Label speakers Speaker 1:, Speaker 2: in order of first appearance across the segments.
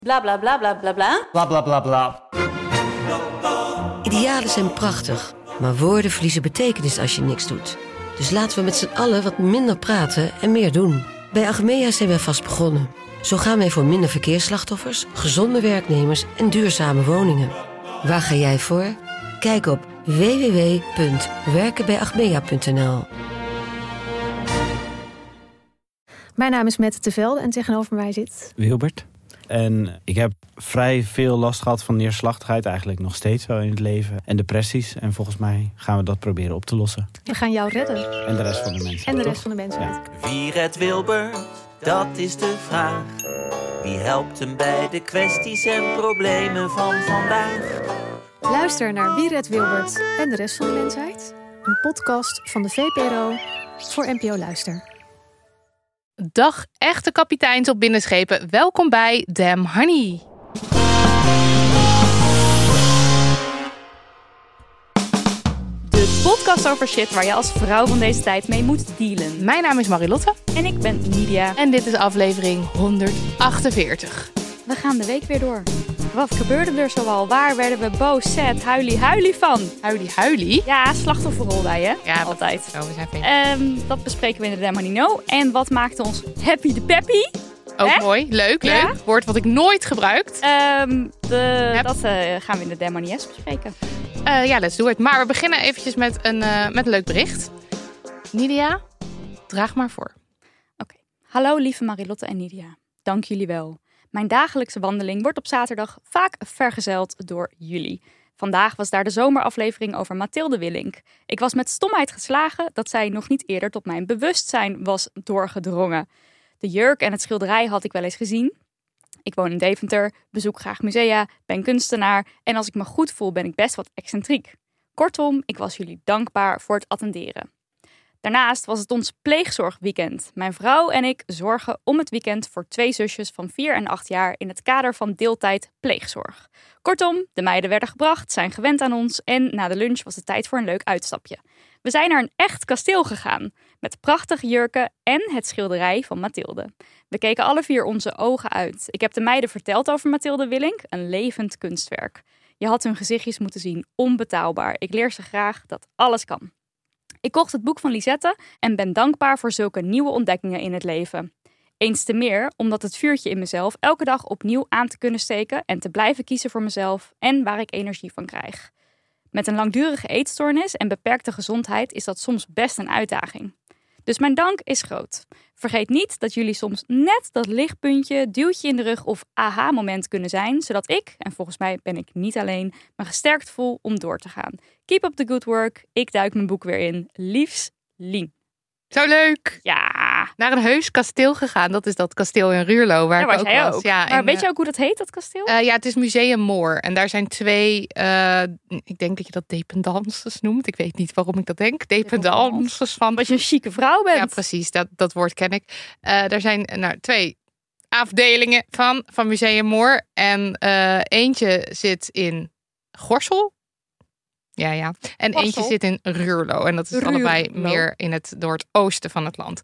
Speaker 1: Bla bla bla bla bla bla.
Speaker 2: Bla bla bla bla.
Speaker 3: Idealen zijn prachtig, maar woorden verliezen betekenis als je niks doet. Dus laten we met z'n allen wat minder praten en meer doen. Bij Achmea zijn wij vast begonnen. Zo gaan wij voor minder verkeersslachtoffers, gezonde werknemers en duurzame woningen. Waar ga jij voor? Kijk op www.werkenbijachmea.nl.
Speaker 4: Mijn naam is Mette Tevelde en tegenover mij zit
Speaker 5: Wilbert. En ik heb vrij veel last gehad van neerslachtigheid, eigenlijk nog steeds wel in het leven. En depressies. En volgens mij gaan we dat proberen op te lossen.
Speaker 4: We gaan jou redden.
Speaker 5: En de rest van de mensen.
Speaker 4: En de rest van de mensen.
Speaker 5: Ja.
Speaker 2: Wie redt Wilbert? Dat is de vraag. Wie helpt hem bij de kwesties en problemen van vandaag?
Speaker 4: Luister naar Wie redt Wilbert en de rest van de mensheid. Een podcast van de VPRO voor NPO Luister.
Speaker 6: Dag echte kapiteins op binnenschepen. Welkom bij Damn Honey.
Speaker 7: De podcast over shit waar je als vrouw van deze tijd mee moet dealen.
Speaker 6: Mijn naam is Marilotte.
Speaker 7: En ik ben Nidia.
Speaker 6: En dit is aflevering 148.
Speaker 7: We gaan de week weer door. Wat gebeurde er zoal? Waar werden we boos, sad, huilie van?
Speaker 6: Huilie?
Speaker 7: Ja, slachtofferrol wij, hè?
Speaker 6: Ja,
Speaker 7: altijd.
Speaker 6: Zo, we zijn fan.
Speaker 7: Dat bespreken we in de Damn Honey No. En wat maakte ons happy de peppy?
Speaker 6: Ook
Speaker 7: Hè?
Speaker 6: mooi, leuk.
Speaker 7: Ja?
Speaker 6: Woord wat ik nooit gebruikt.
Speaker 7: Dat gaan we in de Damn Honey Yes bespreken.
Speaker 6: Ja, let's do it. Maar we beginnen eventjes met een leuk bericht. Nidia, draag maar voor.
Speaker 7: Oké. Hallo lieve Marilotte en Nidia. Dank jullie wel. Mijn dagelijkse wandeling wordt op zaterdag vaak vergezeld door jullie. Vandaag was daar de zomeraflevering over Mathilde Willink. Ik was met stomheid geslagen dat zij nog niet eerder tot mijn bewustzijn was doorgedrongen. De jurk en het schilderij had ik wel eens gezien. Ik woon in Deventer, bezoek graag musea, ben kunstenaar en als ik me goed voel ben ik best wat excentriek. Kortom, ik was jullie dankbaar voor het attenderen. Daarnaast was het ons pleegzorgweekend. Mijn vrouw en ik zorgen om het weekend voor 2 zusjes van 4 en 8 jaar in het kader van deeltijd pleegzorg. Kortom, de meiden werden gebracht, zijn gewend aan ons en na de lunch was het tijd voor een leuk uitstapje. We zijn naar een echt kasteel gegaan, met prachtige jurken en het schilderij van Mathilde. We keken alle 4 onze ogen uit. Ik heb de meiden verteld over Mathilde Willink, een levend kunstwerk. Je had hun gezichtjes moeten zien, onbetaalbaar. Ik leer ze graag dat alles kan. Ik kocht het boek van Lisette en ben dankbaar voor zulke nieuwe ontdekkingen in het leven. Eens te meer omdat het vuurtje in mezelf elke dag opnieuw aan te kunnen steken en te blijven kiezen voor mezelf en waar ik energie van krijg. Met een langdurige eetstoornis en beperkte gezondheid is dat soms best een uitdaging. Dus mijn dank is groot. Vergeet niet dat jullie soms net dat lichtpuntje, duwtje in de rug of aha-moment kunnen zijn, zodat ik, en volgens mij ben ik niet alleen, me gesterkt voel om door te gaan. Keep up the good work. Ik duik mijn boek weer in. Liefs, Lien.
Speaker 6: Zo leuk.
Speaker 7: Ja.
Speaker 6: Naar een heus kasteel gegaan. Dat is dat kasteel in Ruurlo waar
Speaker 7: Daar
Speaker 6: ik
Speaker 7: was
Speaker 6: ook
Speaker 7: jij
Speaker 6: was.
Speaker 7: ook.
Speaker 6: Ja,
Speaker 7: maar weet je ook hoe dat heet, dat kasteel?
Speaker 6: Ja, het is Museum Moor. En daar zijn 2, ik denk dat je dat dependances noemt. Ik weet niet waarom ik dat denk. Dependances van.
Speaker 7: Als je een chique vrouw bent.
Speaker 6: Ja, precies. Dat woord ken ik. Daar zijn 2 afdelingen van Museum Moor. En eentje zit in Gorssel. Ja. En
Speaker 7: Gorssel.
Speaker 6: eentje zit in Ruurlo. En dat is allebei meer in het noordoosten van het land.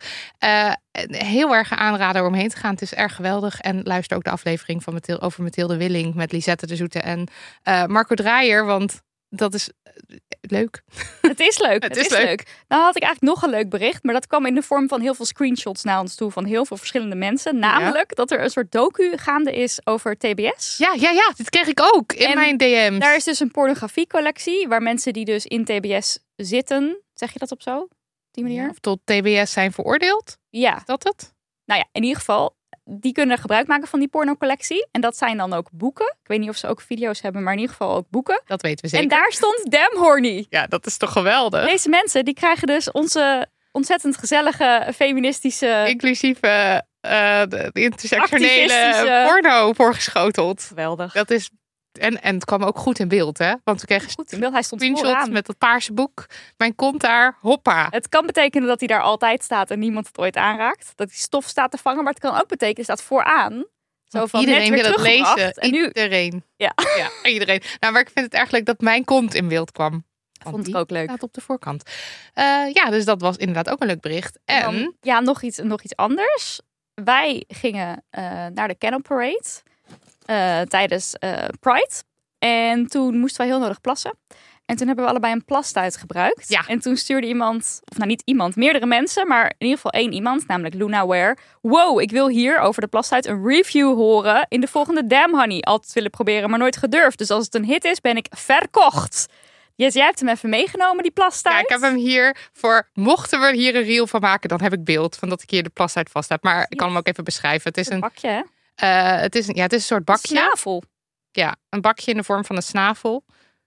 Speaker 6: Heel erg aanraden om heen te gaan. Het is erg geweldig. En luister ook de aflevering van over Mathilde Willink met Lisette de Zoete en Marco Draaier. Want dat is leuk.
Speaker 7: Het is leuk.
Speaker 6: Het is leuk.
Speaker 7: Nou had ik eigenlijk nog een leuk bericht. Maar dat kwam in de vorm van heel veel screenshots naar ons toe. Van heel veel verschillende mensen. Namelijk dat er een soort docu gaande is over TBS.
Speaker 6: Ja. Dit kreeg ik ook in mijn DM's.
Speaker 7: Daar is dus een pornografiecollectie. Waar mensen die dus in TBS zitten. Zeg je dat op zo? Op die manier?
Speaker 6: Ja, of tot TBS zijn veroordeeld.
Speaker 7: Ja.
Speaker 6: Is dat het?
Speaker 7: Nou ja, in ieder geval. Die kunnen gebruik maken van die pornocollectie. En dat zijn dan ook boeken. Ik weet niet of ze ook video's hebben, maar in ieder geval ook boeken.
Speaker 6: Dat weten we zeker.
Speaker 7: En daar stond Damn Horny.
Speaker 6: Ja, dat is toch geweldig?
Speaker 7: Deze mensen die krijgen dus onze ontzettend gezellige, feministische...
Speaker 6: Inclusieve, de intersectionele
Speaker 7: activistische
Speaker 6: porno voorgeschoteld.
Speaker 7: Geweldig.
Speaker 6: Dat is... En het kwam ook goed in beeld, hè? Want we kregen
Speaker 7: Goed in beeld. Hij stond
Speaker 6: screenshot
Speaker 7: vooraan.
Speaker 6: met dat paarse boek. Mijn kont daar, hoppa.
Speaker 7: Het kan betekenen dat hij daar altijd staat en niemand het ooit aanraakt. Dat hij stof staat te vangen. Maar het kan ook betekenen, hij staat vooraan. Zo van,
Speaker 6: iedereen
Speaker 7: net weer
Speaker 6: wil het
Speaker 7: teruggebracht.
Speaker 6: lezen.
Speaker 7: En nu...
Speaker 6: Iedereen.
Speaker 7: Ja.
Speaker 6: Iedereen. Nou, maar ik vind het erg leuk dat mijn kont in beeld kwam.
Speaker 7: Vond ik ook leuk.
Speaker 6: Staat op de voorkant. Dus dat was inderdaad ook een leuk bericht. En
Speaker 7: dan, ja, nog iets anders. Wij gingen naar de Cannon Parade. tijdens Pride. En toen moesten wij heel nodig plassen. En toen hebben we allebei een plastuit gebruikt.
Speaker 6: Ja.
Speaker 7: En toen stuurde iemand, of nou niet iemand, meerdere mensen, maar in ieder geval 1 iemand, namelijk Luna Ware. Wow, ik wil hier over de plastuit een review horen in de volgende Damn Honey. Altijd willen proberen, maar nooit gedurfd. Dus als het een hit is, ben ik verkocht. Yes, jij hebt hem even meegenomen, die plastuit.
Speaker 6: Ja, ik heb hem hier voor, mochten we hier een reel van maken, dan heb ik beeld van dat ik hier de plastuit vast heb. Maar ik kan hem ook even beschrijven. Het is een
Speaker 7: bakje, hè?
Speaker 6: het is een soort bakje.
Speaker 7: Een snavel.
Speaker 6: Ja, een bakje in de vorm van een snavel.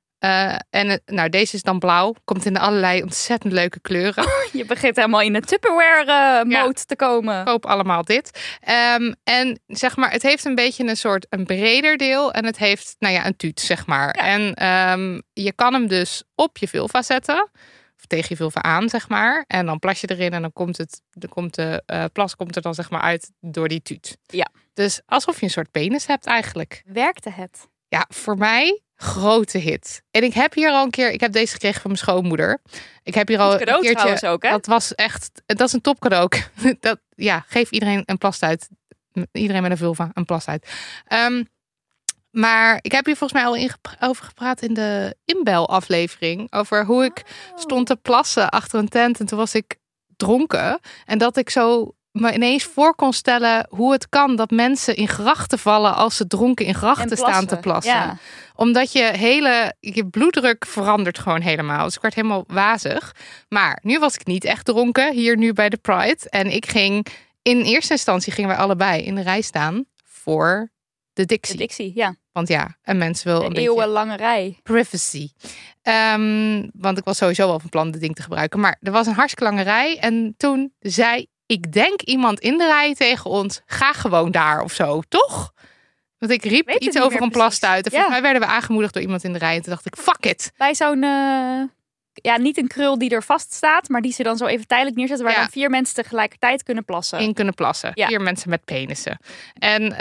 Speaker 6: Deze is dan blauw. Komt in allerlei ontzettend leuke kleuren.
Speaker 7: Je begint helemaal in de Tupperware mode te komen.
Speaker 6: Koop allemaal dit. En zeg maar, het heeft een beetje een breder deel. En het heeft, een tuut, zeg maar. Ja. En je kan hem dus op je vulva zetten. Of tegen je vulva aan, zeg maar. En dan plas je erin en dan komt de plas komt er dan zeg maar uit door die tuut.
Speaker 7: Ja.
Speaker 6: Dus alsof je een soort penis hebt eigenlijk.
Speaker 7: Werkte het?
Speaker 6: Ja, voor mij grote hit. En ik heb hier al een keer, ik heb deze gekregen van mijn schoonmoeder. Ik heb hier al
Speaker 7: een keertje
Speaker 6: ook, hè? Dat is een topcadeau ook. Geef iedereen een plastuit. Iedereen met een vulva een plastuit. Maar ik heb hier volgens mij al over gepraat in de inbelaflevering. Over hoe ik stond te plassen achter een tent. En toen was ik dronken. En dat ik zo me ineens voor kon stellen hoe het kan dat mensen in grachten vallen als ze dronken in grachten staan te plassen. Ja. Omdat je bloeddruk verandert gewoon helemaal. Dus ik werd helemaal wazig. Maar nu was ik niet echt dronken, hier nu bij de Pride. En ik ging, in eerste instantie gingen wij allebei in de rij staan voor de Dixie.
Speaker 7: De Dixie, ja.
Speaker 6: Want ja, een mens wil een
Speaker 7: eeuwenlange rij.
Speaker 6: Privacy. Want ik was sowieso wel van plan dit ding te gebruiken. Maar er was een hartstikke lange rij. En toen zei ik denk iemand in de rij tegen ons, ga gewoon daar of zo, toch? Want ik riep iets over een plastuit. En volgens mij werden we aangemoedigd door iemand in de rij. En toen dacht ik, fuck it.
Speaker 7: Bij zo'n, niet een krul die er vast staat, maar die ze dan zo even tijdelijk neerzetten, waar dan 4 mensen tegelijkertijd kunnen plassen.
Speaker 6: In kunnen plassen. Ja. 4 mensen met penissen. En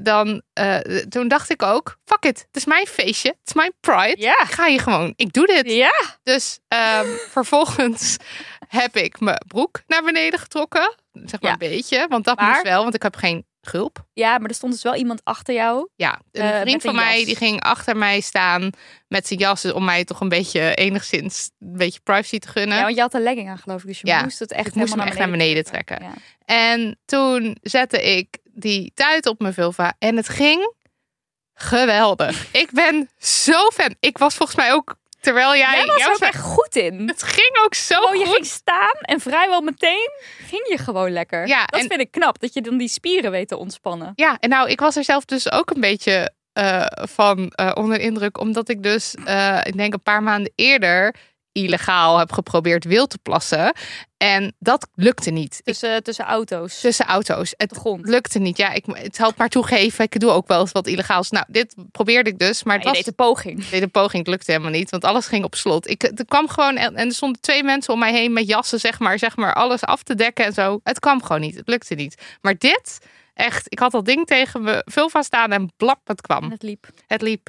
Speaker 6: toen dacht ik ook, fuck it. Het is mijn feestje. Het is mijn Pride.
Speaker 7: Ja.
Speaker 6: Ik ga hier gewoon. Ik doe dit.
Speaker 7: Ja.
Speaker 6: Dus vervolgens heb ik mijn broek naar beneden getrokken. Zeg maar een beetje. Want dat moest wel, want ik heb geen gulp.
Speaker 7: Ja, maar er stond dus wel iemand achter jou.
Speaker 6: Ja, een vriend van mij die ging achter mij staan met zijn jas om mij toch een beetje enigszins een beetje privacy te gunnen.
Speaker 7: Ja, want je had een legging aan, geloof ik. Dus je moest het echt helemaal
Speaker 6: naar beneden trekken. Ja. En toen zette ik die tuit op mijn vulva en het ging geweldig. Ik ben zo fan. Ik was volgens mij ook, terwijl jij
Speaker 7: was er ook echt goed in.
Speaker 6: Het ging ook zo goed.
Speaker 7: Je ging staan en vrijwel meteen ging je gewoon lekker. Ja, dat vind ik knap, dat je dan die spieren weet te ontspannen.
Speaker 6: Ja, en nou, ik was er zelf dus ook een beetje van onder indruk. Omdat ik dus, ik denk een paar maanden eerder illegaal heb geprobeerd wild te plassen. En dat lukte niet.
Speaker 7: Tussen auto's?
Speaker 6: Tussen auto's. Het lukte niet. Ja, het zal het maar toegeven. Ik doe ook wel eens wat illegaals. Nou, dit probeerde ik dus. Maar
Speaker 7: je deed een poging.
Speaker 6: Ik deed een poging. Het lukte helemaal niet. Want alles ging op slot. Er kwam gewoon, en er stonden 2 mensen om mij heen met jassen, zeg maar alles af te dekken en zo. Het kwam gewoon niet. Het lukte niet. Maar dit, echt, ik had dat ding tegen mijn vulva staan en blap, het kwam.
Speaker 7: En
Speaker 6: het liep.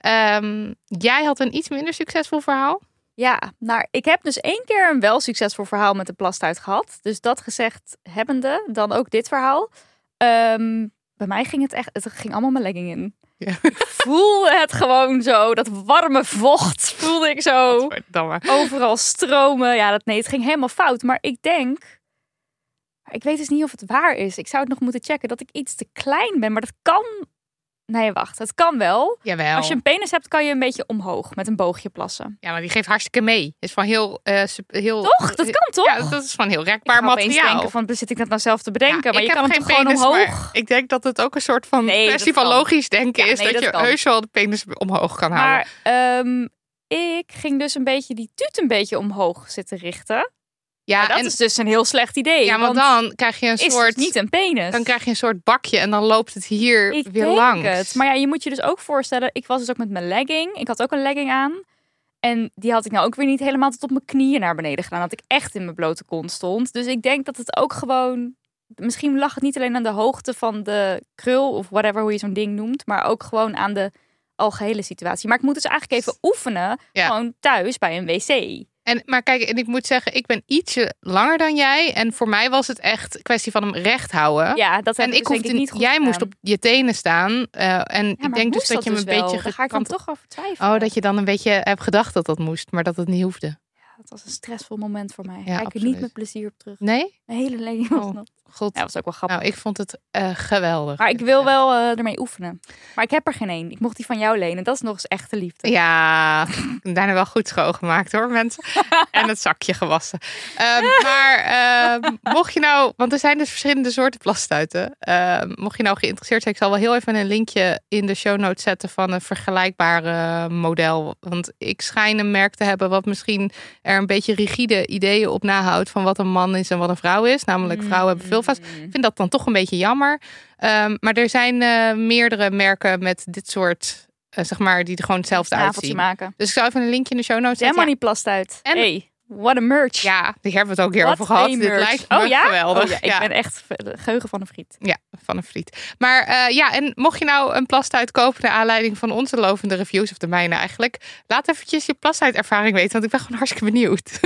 Speaker 6: Jij had een iets minder succesvol verhaal.
Speaker 7: Ja, nou, ik heb dus 1 keer een wel succesvol verhaal met de plastuit gehad. Dus dat gezegd hebbende, dan ook dit verhaal. Bij mij ging het ging allemaal mijn legging in. Ja. Ik voelde het gewoon zo, dat warme vocht voelde ik zo overal stromen. Ja, het ging helemaal fout. Maar ik weet dus niet of het waar is. Ik zou het nog moeten checken dat ik iets te klein ben, maar dat kan. Nee, wacht. Het kan wel.
Speaker 6: Jawel.
Speaker 7: Als je een penis hebt, kan je een beetje omhoog met een boogje plassen.
Speaker 6: Ja, maar die geeft hartstikke mee. Het is van heel...
Speaker 7: Toch? Dat kan toch?
Speaker 6: Ja, dat is van heel rekbaar materiaal.
Speaker 7: Denken van, zit ik dat nou zelf te bedenken? Maar je kan hem toch gewoon omhoog?
Speaker 6: Ik denk dat het ook een soort van kwestie van logisch denken is. Dat je heus wel de penis omhoog kan houden.
Speaker 7: Maar ik ging dus een beetje die tuut een beetje omhoog zitten richten. Ja, dat is dus een heel slecht idee.
Speaker 6: Ja, want dan krijg je een soort...
Speaker 7: Is niet een penis.
Speaker 6: Dan krijg je een soort bakje en dan loopt het hier weer langs.
Speaker 7: Het. Maar ja, je moet je dus ook voorstellen... Ik was dus ook met mijn legging. Ik had ook een legging aan. En die had ik nou ook weer niet helemaal tot op mijn knieën naar beneden gedaan. Dat ik echt in mijn blote kont stond. Dus ik denk dat het ook gewoon... Misschien lag het niet alleen aan de hoogte van de krul... of whatever, hoe je zo'n ding noemt. Maar ook gewoon aan de algehele situatie. Maar ik moet dus eigenlijk even oefenen... gewoon thuis bij een wc.
Speaker 6: Maar kijk, en ik moet zeggen, ik ben ietsje langer dan jij. En voor mij was het echt een kwestie van hem recht houden.
Speaker 7: Ja, dat heb
Speaker 6: en
Speaker 7: ik dus niet goed
Speaker 6: jij
Speaker 7: gedaan.
Speaker 6: moest op je tenen staan. En ik denk dus dat je hem een beetje...
Speaker 7: Daar ga ik dan toch over twijfelen.
Speaker 6: Oh, dat je dan een beetje hebt gedacht dat moest, maar dat het niet hoefde.
Speaker 7: Ja, dat was een stressvol moment voor mij.
Speaker 6: Ja,
Speaker 7: Kijk er niet met plezier op terug.
Speaker 6: Nee?
Speaker 7: Mijn hele leven was dat.
Speaker 6: God.
Speaker 7: Ja, was ook wel grappig.
Speaker 6: Nou, ik vond het geweldig.
Speaker 7: Maar ik wil wel ermee oefenen. Maar ik heb er geen één. Ik mocht die van jou lenen. Dat is nog eens echte liefde.
Speaker 6: Ja, daarna wel goed schoongemaakt hoor, mensen. En het zakje gewassen. Mocht je nou... Want er zijn dus verschillende soorten plasstuiten. Mocht je nou geïnteresseerd zijn... Ik zal wel heel even een linkje in de show notes zetten... van een vergelijkbare model. Want ik schijn een merk te hebben... wat misschien er een beetje rigide ideeën op nahoudt... van wat een man is en wat een vrouw is. Namelijk vrouwen hebben vulva's. Ik vind dat dan toch een beetje jammer. Maar er zijn meerdere merken met dit soort... zeg maar, die er gewoon hetzelfde uitzien.
Speaker 7: Maken.
Speaker 6: Dus ik zal even een linkje in de show notes zetten.
Speaker 7: Helemaal niet plast uit. Hey, what a merch.
Speaker 6: Ja, die hebben we het ook hier over gehad. Dit lijkt me geweldig.
Speaker 7: Oh, ja. Ik ben echt geheugen van een friet.
Speaker 6: Ja, van een friet. Maar en mocht je nou een plastuit kopen... naar aanleiding van onze lovende reviews... of de mijne eigenlijk... laat eventjes je plastuitervaring weten... want ik ben gewoon hartstikke benieuwd.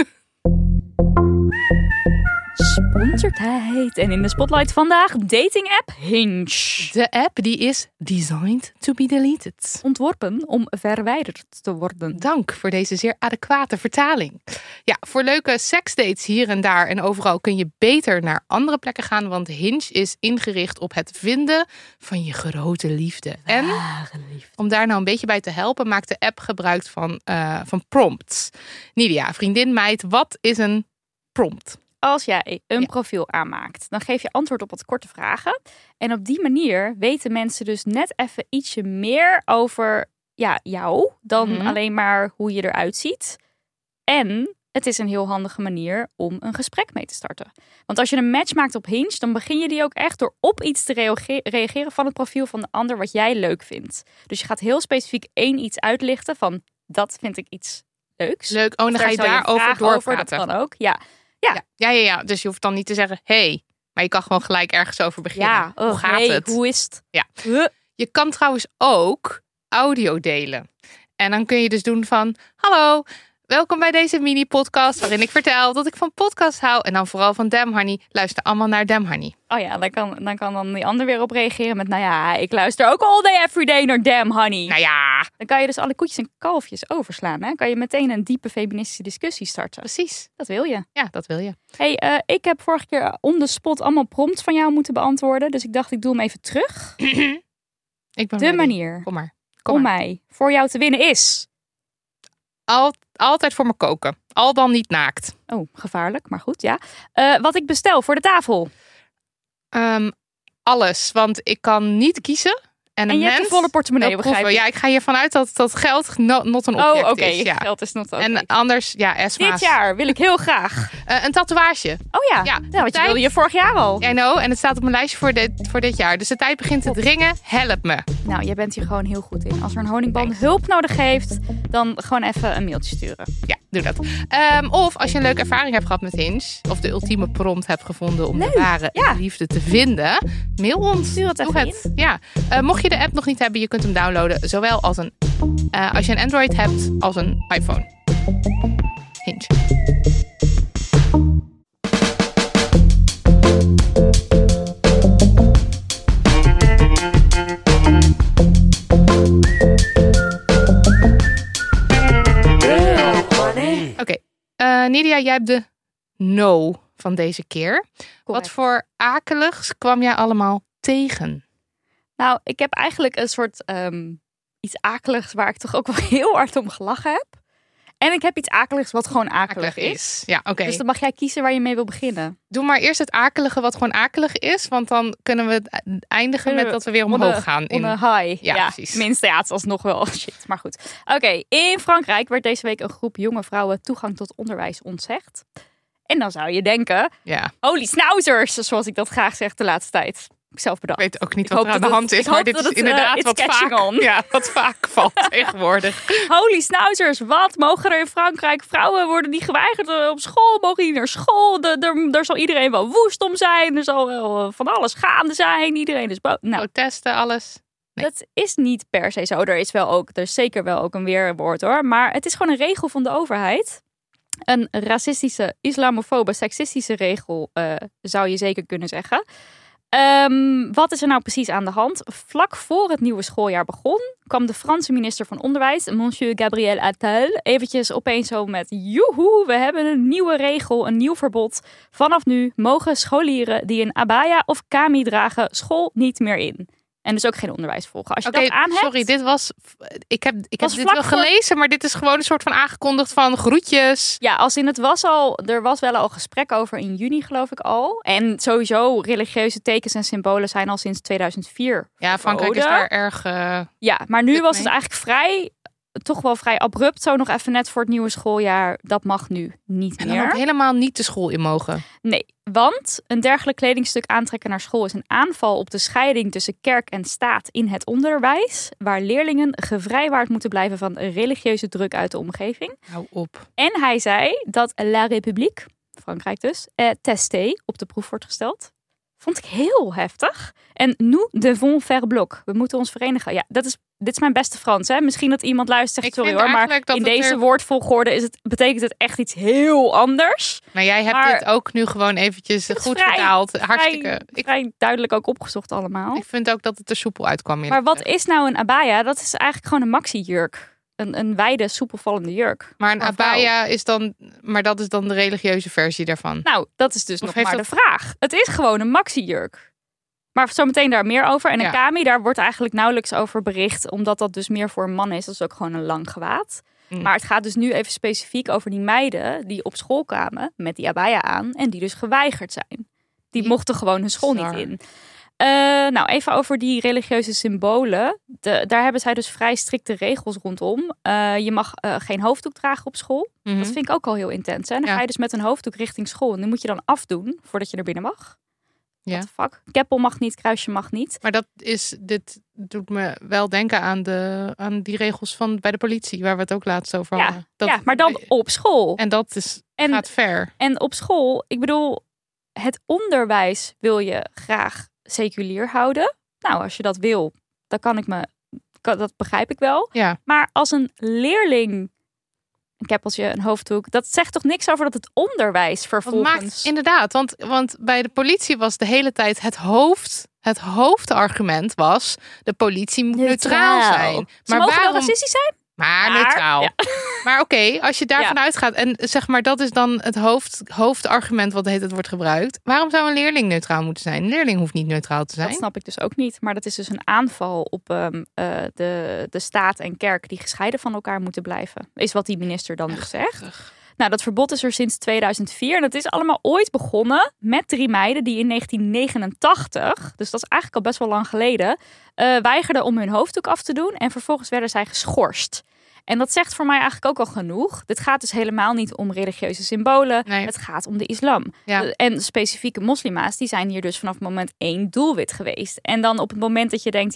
Speaker 7: Sponsortijd. En in de spotlight vandaag dating app Hinge.
Speaker 6: De app die is designed to be deleted.
Speaker 7: Ontworpen om verwijderd te worden.
Speaker 6: Dank voor deze zeer adequate vertaling. Ja, voor leuke seksdates hier en daar en overal kun je beter naar andere plekken gaan. Want Hinge is ingericht op het vinden van je grote liefde. En om daar nou een beetje bij te helpen, maakt de app gebruik van prompts. Nidia, vriendin, meid, wat is een prompt?
Speaker 7: Als jij een profiel aanmaakt, dan geef je antwoord op wat korte vragen. En op die manier weten mensen dus net even ietsje meer over jou dan alleen maar hoe je eruit ziet. En het is een heel handige manier om een gesprek mee te starten. Want als je een match maakt op Hinge, dan begin je die ook echt door op iets te reageren van het profiel van de ander wat jij leuk vindt. Dus je gaat heel specifiek iets uitlichten van dat vind ik iets leuks.
Speaker 6: Leuk, dan ga je daarover doorpraten.
Speaker 7: Dat kan ook, ja.
Speaker 6: Ja. Dus je hoeft dan niet te zeggen, hey, maar je kan gewoon gelijk ergens over beginnen.
Speaker 7: Ja,
Speaker 6: hoe gaat het?
Speaker 7: Hoe is het?
Speaker 6: Ja. Je kan trouwens ook audio delen. En dan kun je dus doen van, hallo, welkom bij deze mini-podcast waarin ik vertel dat ik van podcast hou. En dan vooral van Damn Honey. Luister allemaal naar Damn Honey.
Speaker 7: Oh ja, dan kan die ander weer op reageren met, ik luister ook all day every day naar Damn Honey.
Speaker 6: Nou ja.
Speaker 7: Dan kan je dus alle koetjes en kalfjes overslaan. Hè? Kan je meteen een diepe feministische discussie starten.
Speaker 6: Precies.
Speaker 7: Dat wil je.
Speaker 6: Ja, dat wil je.
Speaker 7: Hey, ik heb vorige keer on the spot allemaal prompts van jou moeten beantwoorden. Dus ik dacht, ik doe hem even terug.
Speaker 6: Ik ben
Speaker 7: de
Speaker 6: ready.
Speaker 7: Manier
Speaker 6: Kom maar.
Speaker 7: om mij voor jou te winnen is...
Speaker 6: Altijd voor me koken. Al dan niet naakt.
Speaker 7: Oh, gevaarlijk, maar goed, ja. Wat ik bestel voor de tafel?
Speaker 6: Alles, want ik kan niet kiezen. En
Speaker 7: je hebt een volle portemonnee, begrijp ik.
Speaker 6: Ja, ik ga hiervan uit dat geld not een object is. Ja.
Speaker 7: Geld is not object.
Speaker 6: En anders, Esma's.
Speaker 7: Dit jaar wil ik heel graag.
Speaker 6: Een tatoeage.
Speaker 7: Oh ja, want je wilde je vorig jaar al.
Speaker 6: I know, en het staat op mijn lijstje voor dit jaar. Dus de tijd begint te dringen. Help me.
Speaker 7: Nou, jij bent hier gewoon heel goed in. Als er een honingban hulp nodig heeft, dan gewoon even een mailtje sturen.
Speaker 6: Ja, doe dat. Of als je een leuke ervaring hebt gehad met Hinge, of de ultieme prompt hebt gevonden om de ware liefde te vinden, mail ons.
Speaker 7: Stuur het even in.
Speaker 6: Ja. Mocht je de app nog niet hebben, je kunt hem downloaden. Zowel als als je een Android hebt, als een iPhone. Hinge. Oké. Nidia, jij hebt de no van deze keer.
Speaker 7: Correct.
Speaker 6: Wat voor akeligs kwam jij allemaal tegen?
Speaker 7: Nou, ik heb eigenlijk een soort iets akeligs waar ik toch ook wel heel hard om gelachen heb. En ik heb iets akeligs wat gewoon akelig is.
Speaker 6: Ja, oké.
Speaker 7: Dus dan mag jij kiezen waar je mee wil beginnen.
Speaker 6: Doe maar eerst het akelige wat gewoon akelig is. Want dan kunnen we het eindigen met dat we weer omhoog gaan.
Speaker 7: On a high.
Speaker 6: Ja, precies.
Speaker 7: Tenminste, het is alsnog wel shit. Maar goed. Oké, in Frankrijk werd deze week een groep jonge vrouwen toegang tot onderwijs ontzegd. En dan zou je denken, holy schnauzers, zoals ik dat graag zeg de laatste tijd. Zelf bedacht.
Speaker 6: Ik weet ook niet wat er aan de hand is, maar dit is inderdaad wat vaak valt tegenwoordig.
Speaker 7: Holy schnauzers, wat mogen er in Frankrijk? Vrouwen worden niet geweigerd op school, mogen niet naar school. Er zal iedereen wel woest om zijn, er zal wel van alles gaande zijn. Iedereen is
Speaker 6: protesten, alles.
Speaker 7: Nee. Dat is niet per se zo. Er is zeker wel ook een weerwoord hoor. Maar het is gewoon een regel van de overheid. Een racistische, islamofobe, seksistische regel zou je zeker kunnen zeggen. Wat is er nou precies aan de hand? Vlak voor het nieuwe schooljaar begon, kwam de Franse minister van Onderwijs, Monsieur Gabriel Attal, eventjes opeens zo met: joehoe, we hebben een nieuwe regel, een nieuw verbod. Vanaf nu mogen scholieren die een abaya of kami dragen school niet meer in. En dus ook geen onderwijs volgen. Als je dat aan hebt...
Speaker 6: Sorry, dit was... Ik heb dit wel gelezen, maar dit is gewoon een soort van aangekondigd van groetjes.
Speaker 7: Ja, als in er was wel al gesprek over in juni, geloof ik al. En sowieso, religieuze tekens en symbolen zijn al sinds 2004
Speaker 6: Ja, Frankrijk is daar erg...
Speaker 7: ja, maar nu was het eigenlijk toch wel vrij abrupt. Zo nog even net voor het nieuwe schooljaar. Dat mag nu niet meer.
Speaker 6: En dan ook helemaal niet de school in mogen.
Speaker 7: Nee, want een dergelijk kledingstuk aantrekken naar school is een aanval op de scheiding tussen kerk en staat in het onderwijs, waar leerlingen gevrijwaard moeten blijven van religieuze druk uit de omgeving.
Speaker 6: Hou op.
Speaker 7: En hij zei dat La République, Frankrijk dus, testé, op de proef wordt gesteld. Vond ik heel heftig. En nous devons faire bloc. We moeten ons verenigen. Ja, dit is mijn beste Frans. Hè? Misschien dat iemand luistert zegt, sorry hoor, maar in deze woordvolgorde betekent het echt iets heel anders.
Speaker 6: Maar jij hebt dit ook nu gewoon eventjes goed vertaald. Hartstikke.
Speaker 7: Vrij duidelijk ook opgezocht allemaal.
Speaker 6: Ik vind ook dat het er soepel uitkwam.
Speaker 7: Maar wat is nou een abaya? Dat is eigenlijk gewoon een maxi-jurk. Een wijde, soepelvallende jurk.
Speaker 6: Maar een abaya is dan... Maar dat is dan de religieuze versie daarvan.
Speaker 7: Nou, dat is dus nog maar de vraag. Het is gewoon een maxi-jurk. Maar zometeen daar meer over. En een kami, daar wordt eigenlijk nauwelijks over bericht. Omdat dat dus meer voor een man is. Dat is ook gewoon een lang gewaad. Maar het gaat dus nu even specifiek over die meiden die op school kwamen met die abaya aan. En die dus geweigerd zijn. Die mochten gewoon hun school niet in. Nou, even over die religieuze symbolen. Daar hebben zij dus vrij strikte regels rondom. Je mag geen hoofddoek dragen op school. Dat vind ik ook al heel intens. Hè? Dan ga je dus met een hoofddoek richting school. En die moet je dan afdoen voordat je er binnen mag.
Speaker 6: Ja.
Speaker 7: Fuck. Keppel mag niet, kruisje mag niet.
Speaker 6: Maar dit doet me wel denken aan die regels van bij de politie, waar we het ook laatst over hadden.
Speaker 7: Ja, maar dan op school.
Speaker 6: En dat gaat ver.
Speaker 7: En op school, ik bedoel, het onderwijs wil je graag seculier houden. Nou, als je dat wil, dat begrijp ik wel.
Speaker 6: Ja.
Speaker 7: Maar als een leerling een keppeltje, een hoofddoek, dat zegt toch niks over dat het onderwijs vervolgens...
Speaker 6: Inderdaad, want bij de politie was de hele tijd het hoofdargument was, de politie moet neutraal zijn.
Speaker 7: Maar mogen wel racistisch zijn?
Speaker 6: Maar neutraal. Ja. Maar oké, als je daarvan uitgaat en zeg maar dat is dan het hoofdargument wat het wordt gebruikt. Waarom zou een leerling neutraal moeten zijn? Een leerling hoeft niet neutraal te zijn.
Speaker 7: Dat snap ik dus ook niet. Maar dat is dus een aanval op de staat en kerk die gescheiden van elkaar moeten blijven. Is wat die minister dan dus zegt. Nou, dat verbod is er sinds 2004. En dat is allemaal ooit begonnen met 3 meiden die in 1989, dus dat is eigenlijk al best wel lang geleden, weigerden om hun hoofddoek af te doen. En vervolgens werden zij geschorst. En dat zegt voor mij eigenlijk ook al genoeg. Dit gaat dus helemaal niet om religieuze symbolen. Nee. Het gaat om de islam. Ja. En specifieke moslima's, die zijn hier dus vanaf moment 1 doelwit geweest. En dan op het moment dat je denkt,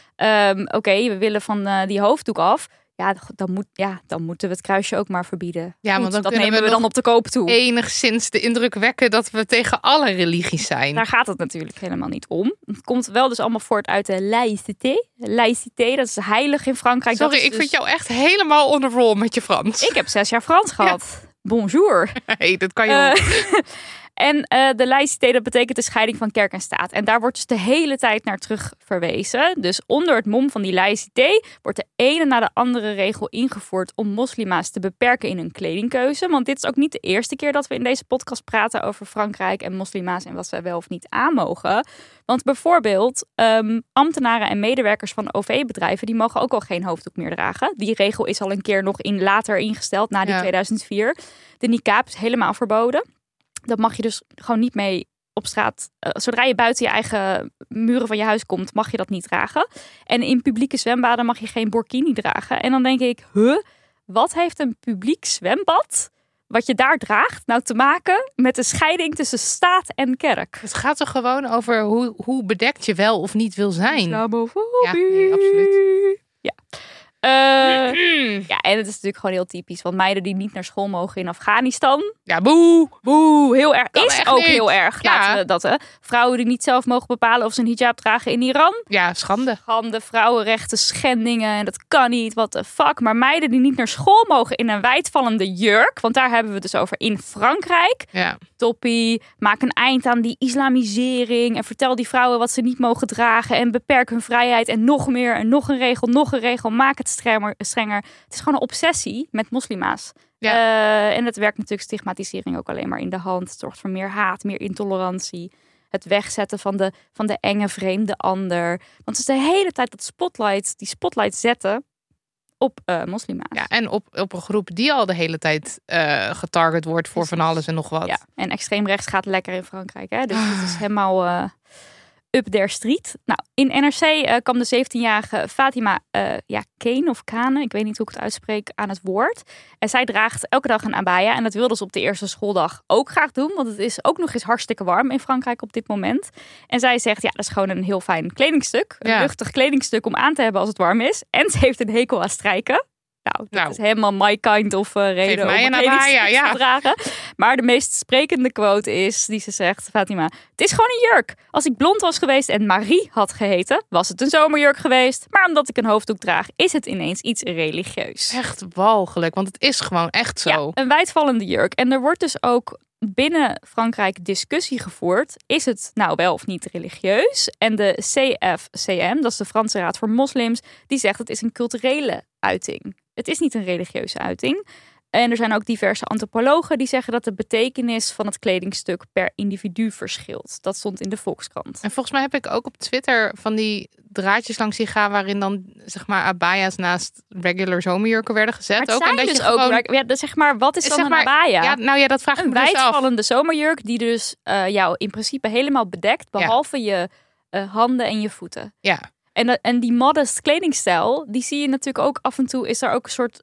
Speaker 7: we willen van die hoofddoek af. Ja, dan moeten we het kruisje ook maar verbieden. Ja, goed, want dan dat nemen we dan op de koop toe.
Speaker 6: Enigszins de indruk wekken dat we tegen alle religies zijn.
Speaker 7: Daar gaat het natuurlijk helemaal niet om. Het komt wel dus allemaal voort uit de laïcité. Laïcité, dat is heilig in Frankrijk.
Speaker 6: Sorry, ik vind jou echt helemaal on the roll met je Frans.
Speaker 7: Ik heb 6 jaar Frans gehad. Ja. Bonjour.
Speaker 6: Hey, dat kan je
Speaker 7: En de laïcité, dat betekent de scheiding van kerk en staat. En daar wordt dus de hele tijd naar terug verwezen. Dus onder het mom van die laïcité wordt de ene na de andere regel ingevoerd om moslima's te beperken in hun kledingkeuze. Want dit is ook niet de eerste keer dat we in deze podcast praten over Frankrijk en moslima's en wat zij wel of niet aan mogen. Want bijvoorbeeld ambtenaren en medewerkers van OV-bedrijven, die mogen ook al geen hoofddoek meer dragen. Die regel is al een keer nog later ingesteld, na die 2004. De niqab is helemaal verboden. Dat mag je dus gewoon niet mee op straat. Zodra je buiten je eigen muren van je huis komt, mag je dat niet dragen. En in publieke zwembaden mag je geen burkini dragen. En dan denk ik, wat heeft een publiek zwembad, wat je daar draagt, nou te maken met de scheiding tussen staat en kerk?
Speaker 6: Het gaat er gewoon over hoe bedekt je wel of niet wil zijn.
Speaker 7: Islamofobie.
Speaker 6: Ja, nee, absoluut.
Speaker 7: Ja. en het is natuurlijk gewoon heel typisch. Want meiden die niet naar school mogen in Afghanistan.
Speaker 6: Ja, boe.
Speaker 7: Boe, heel erg.
Speaker 6: Kan
Speaker 7: Is
Speaker 6: echt
Speaker 7: ook
Speaker 6: niet.
Speaker 7: heel erg.
Speaker 6: Ja.
Speaker 7: Laten we dat. Vrouwen die niet zelf mogen bepalen of ze een hijab dragen in Iran.
Speaker 6: Ja, schande.
Speaker 7: Schande, vrouwenrechten, schendingen. En dat kan niet. What the fuck. Maar meiden die niet naar school mogen in een wijdvallende jurk. Want daar hebben we het dus over in Frankrijk.
Speaker 6: Ja.
Speaker 7: Toppie. Maak een eind aan die islamisering. En vertel die vrouwen wat ze niet mogen dragen. En beperk hun vrijheid. En nog meer. En nog een regel. Nog een regel. Maak het strenger. Het is gewoon een obsessie met moslima's.
Speaker 6: Ja.
Speaker 7: En het werkt natuurlijk stigmatisering ook alleen maar in de hand. Het zorgt voor meer haat, meer intolerantie. Het wegzetten van de enge vreemde ander. Want het is de hele tijd die spotlight zetten op moslima's.
Speaker 6: Ja, en op een groep die al de hele tijd getarget wordt voor van alles en nog wat.
Speaker 7: Ja, en extreem rechts gaat lekker in Frankrijk. Hè? Dus het is helemaal up their street. Nou, in NRC kwam de 17-jarige Fatima Kane of Kane, ik weet niet hoe ik het uitspreek, aan het woord. En zij draagt elke dag een abaya. En dat wilde ze op de eerste schooldag ook graag doen. Want het is ook nog eens hartstikke warm in Frankrijk op dit moment. En zij zegt, ja, dat is gewoon een heel fijn kledingstuk. Een luchtig kledingstuk om aan te hebben als het warm is. En ze heeft een hekel aan strijken. Nou, dat is helemaal my kind of reden om een kledingstuk te dragen. Maar de meest sprekende quote is, die ze zegt, Fatima, het is gewoon een jurk. Als ik blond was geweest en Marie had geheten, was het een zomerjurk geweest. Maar omdat ik een hoofddoek draag, is het ineens iets religieus.
Speaker 6: Echt walgelijk, want het is gewoon echt zo.
Speaker 7: Ja, een wijdvallende jurk. En er wordt dus ook binnen Frankrijk discussie gevoerd. Is het nou wel of niet religieus? En de CFCM, dat is de Franse Raad voor Moslims, die zegt het is een culturele uiting. Het is niet een religieuze uiting. En er zijn ook diverse antropologen die zeggen dat de betekenis van het kledingstuk per individu verschilt. Dat stond in de Volkskrant.
Speaker 6: En volgens mij heb ik ook op Twitter van die draadjes langs zien gaan waarin dan zeg maar abaya's naast regular zomerjurken werden gezet.
Speaker 7: Maar het zijn
Speaker 6: en dat
Speaker 7: dus
Speaker 6: je
Speaker 7: ook,
Speaker 6: gewoon,
Speaker 7: zeg maar, wat is dan een abaya?
Speaker 6: Ja, nou ja, dat vraag ik
Speaker 7: een
Speaker 6: me dus af.
Speaker 7: wijdvallende zomerjurk die dus jou in principe helemaal bedekt, behalve je handen en je voeten.
Speaker 6: Ja.
Speaker 7: En die modest kledingstijl, die zie je natuurlijk ook af en toe, is er ook een soort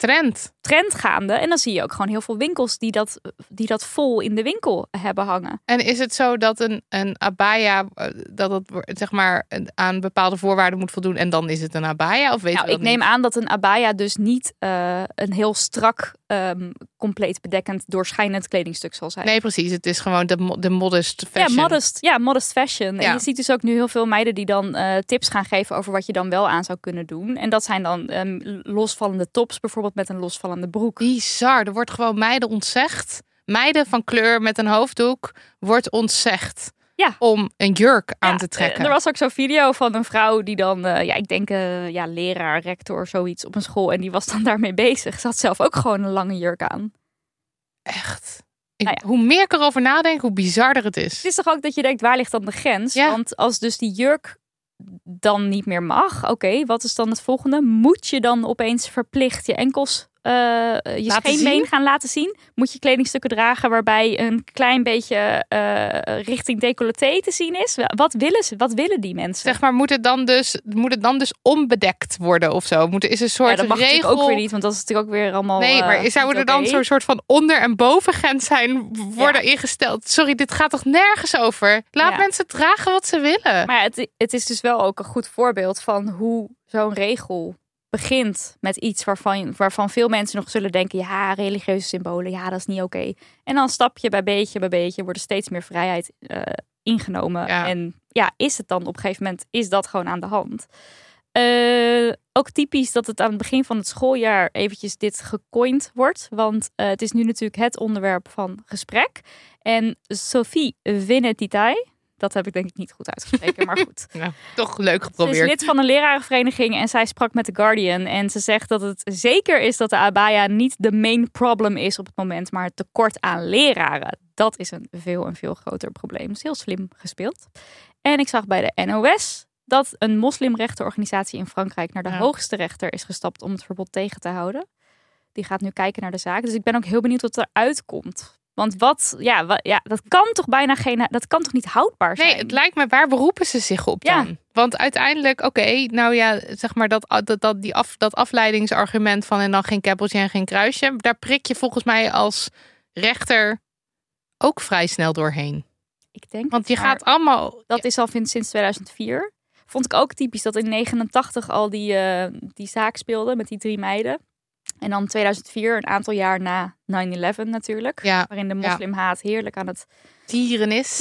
Speaker 7: trend gaande. En dan zie je ook gewoon heel veel winkels die dat vol in de winkel hebben hangen.
Speaker 6: En is het zo dat een abaya, dat het zeg maar aan bepaalde voorwaarden moet voldoen en dan is het een abaya? Of
Speaker 7: Ik neem aan dat een abaya dus niet een heel strak, compleet bedekkend, doorschijnend kledingstuk zal zijn.
Speaker 6: Nee, precies. Het is gewoon de modest fashion.
Speaker 7: Modest fashion. Ja. En je ziet dus ook nu heel veel meiden die dan tips gaan geven over wat je dan wel aan zou kunnen doen. En dat zijn dan losvallende tops, bijvoorbeeld met een losvallende broek.
Speaker 6: Bizar. Er wordt gewoon meiden ontzegd. Meiden van kleur met een hoofddoek wordt ontzegd. Ja. Om een jurk aan te trekken.
Speaker 7: Er was ook zo'n video van een vrouw die dan, ik denk leraar, rector, zoiets op een school. En die was dan daarmee bezig. Ze had zelf ook gewoon een lange jurk aan.
Speaker 6: Echt? Hoe meer ik erover nadenk, hoe bizarder het is.
Speaker 7: Het is toch ook dat je denkt, waar ligt dan de grens? Ja. Want als dus die jurk dan niet meer mag, oké, wat is dan het volgende? Moet je dan opeens verplicht je enkels je scheenbeen gaan laten zien? Moet je kledingstukken dragen waarbij een klein beetje richting decolleté te zien is? Wat willen die mensen?
Speaker 6: Zeg maar, moet het dan dus onbedekt worden of zo? Is een soort
Speaker 7: dat mag
Speaker 6: regel
Speaker 7: natuurlijk ook weer niet, want dat is natuurlijk ook weer allemaal.
Speaker 6: Nee, maar zou er dan zo'n soort van onder- en bovengrens zijn worden ingesteld? Sorry, dit gaat toch nergens over? Laat mensen dragen wat ze willen.
Speaker 7: Maar het is dus wel ook een goed voorbeeld van hoe zo'n regel begint met iets waarvan veel mensen nog zullen denken, ja, religieuze symbolen, ja, dat is niet oké. En dan stapje bij beetje wordt er steeds meer vrijheid ingenomen. Ja. En is het dan op een gegeven moment, is dat gewoon aan de hand. Ook typisch dat het aan het begin van het schooljaar eventjes dit gecoind wordt. Want het is nu natuurlijk het onderwerp van gesprek. En Sophie Venetitai, dat heb ik denk ik niet goed uitgesproken, maar goed.
Speaker 6: Nou, toch leuk geprobeerd.
Speaker 7: Ze is lid van een lerarenvereniging en zij sprak met The Guardian. En ze zegt dat het zeker is dat de abaya niet de main problem is op het moment, maar het tekort aan leraren. Dat is een veel groter probleem. Dat is heel slim gespeeld. En ik zag bij de NOS dat een moslimrechtenorganisatie in Frankrijk naar de hoogste rechter is gestapt om het verbod tegen te houden. Die gaat nu kijken naar de zaak. Dus ik ben ook heel benieuwd wat eruit komt. Want dat kan toch dat kan toch niet houdbaar zijn?
Speaker 6: Nee, het lijkt me, waar beroepen ze zich op dan? Ja. Want uiteindelijk, zeg maar dat afleidingsargument van en dan geen keppeltje en geen kruisje, daar prik je volgens mij als rechter ook vrij snel doorheen.
Speaker 7: Ik denk.
Speaker 6: Want je gaat allemaal.
Speaker 7: Dat is al sinds 2004. Vond ik ook typisch dat in 1989 al die zaak speelde met die 3 meiden. En dan 2004, een aantal jaar na 9/11 natuurlijk.
Speaker 6: Ja,
Speaker 7: waarin de moslimhaat heerlijk aan het
Speaker 6: tieren is.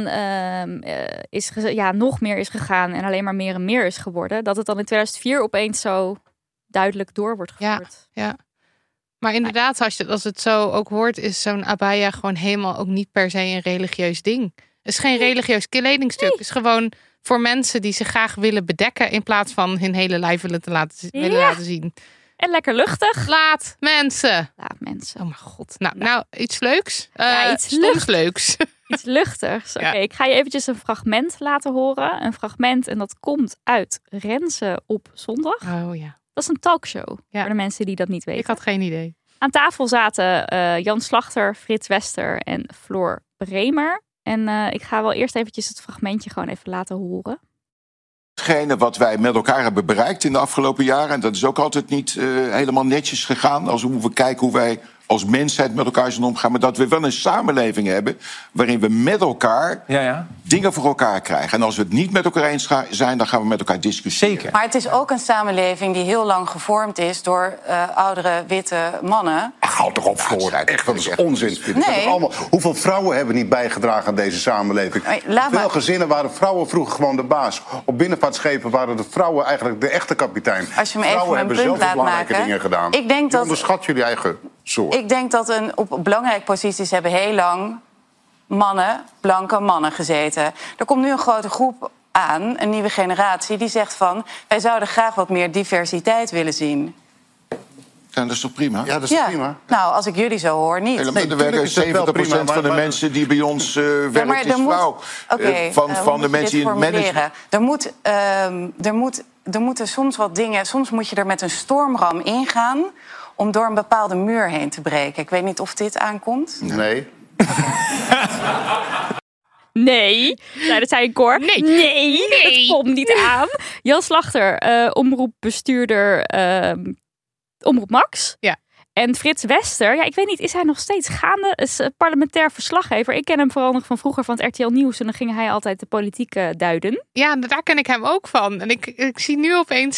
Speaker 7: Nog meer is gegaan en alleen maar meer en meer is geworden. Dat het dan in 2004 opeens zo duidelijk door wordt gevoerd.
Speaker 6: Ja. Maar inderdaad, als het zo ook hoort, is zo'n abaya gewoon helemaal ook niet per se een religieus ding. Het is geen religieus kledingstuk. Het is gewoon voor mensen die zich graag willen bedekken in plaats van hun hele lijf willen laten zien.
Speaker 7: En lekker luchtig.
Speaker 6: Laat mensen.
Speaker 7: Oh
Speaker 6: mijn god. Nou, iets leuks.
Speaker 7: Iets
Speaker 6: leuks.
Speaker 7: Iets luchtigs. Oké, ik ga je eventjes een fragment laten horen. Een fragment en dat komt uit Renze op zondag.
Speaker 6: Oh ja.
Speaker 7: Dat is een talkshow voor de mensen die dat niet weten.
Speaker 6: Ik had geen idee.
Speaker 7: Aan tafel zaten Jan Slachter, Frits Wester en Floor Bremer. En ik ga wel eerst eventjes het fragmentje gewoon even laten horen.
Speaker 1: Hetgene wat wij met elkaar hebben bereikt in de afgelopen jaren... en dat is ook altijd niet helemaal netjes gegaan... als we kijken hoe wij als mensheid met elkaar zijn omgaan... maar dat we wel een samenleving hebben... waarin we met elkaar dingen voor elkaar krijgen. En als we het niet met elkaar eens zijn... dan gaan we met elkaar discussiëren.
Speaker 8: Zeker. Maar het is ook een samenleving die heel lang gevormd is... door oudere, witte mannen.
Speaker 9: Houd toch op, Floor. Echt, dat is onzin.
Speaker 8: Nee.
Speaker 9: Allemaal, hoeveel vrouwen hebben niet bijgedragen aan deze samenleving? Veel gezinnen waren vrouwen vroeger gewoon de baas. Op binnenvaartschepen waren de vrouwen eigenlijk de echte kapitein.
Speaker 8: Als je me even een punt laat maken...
Speaker 9: dingen gedaan.
Speaker 8: Ik denk dat...
Speaker 9: onderschat jullie eigen soort.
Speaker 8: Ik denk dat op belangrijke posities hebben heel lang blanke mannen gezeten. Er komt nu een grote groep aan, een nieuwe generatie... die zegt van, wij zouden graag wat meer diversiteit willen zien.
Speaker 1: Ja, dat is toch prima?
Speaker 9: Ja, dat is prima.
Speaker 8: Nou, als ik jullie zo hoor, niet.
Speaker 1: Er werken 70% van de mensen die bij ons werken, is vrouw. Van de mensen die in het management... Er moeten soms wat dingen... Soms moet je er met een stormram ingaan... om door een bepaalde muur heen te breken. Ik weet niet of dit aankomt.
Speaker 9: Nee.
Speaker 7: Nee, dat zei ik hoor. Nee, dat komt niet aan. Jan Slachter, omroepbestuurder Omroep Max. Ja. En Frits Wester, ik weet niet, is hij nog steeds gaande? Is parlementair verslaggever. Ik ken hem vooral nog van vroeger van het RTL Nieuws. En dan ging hij altijd de politiek duiden.
Speaker 6: Ja, daar ken ik hem ook van. En ik zie nu opeens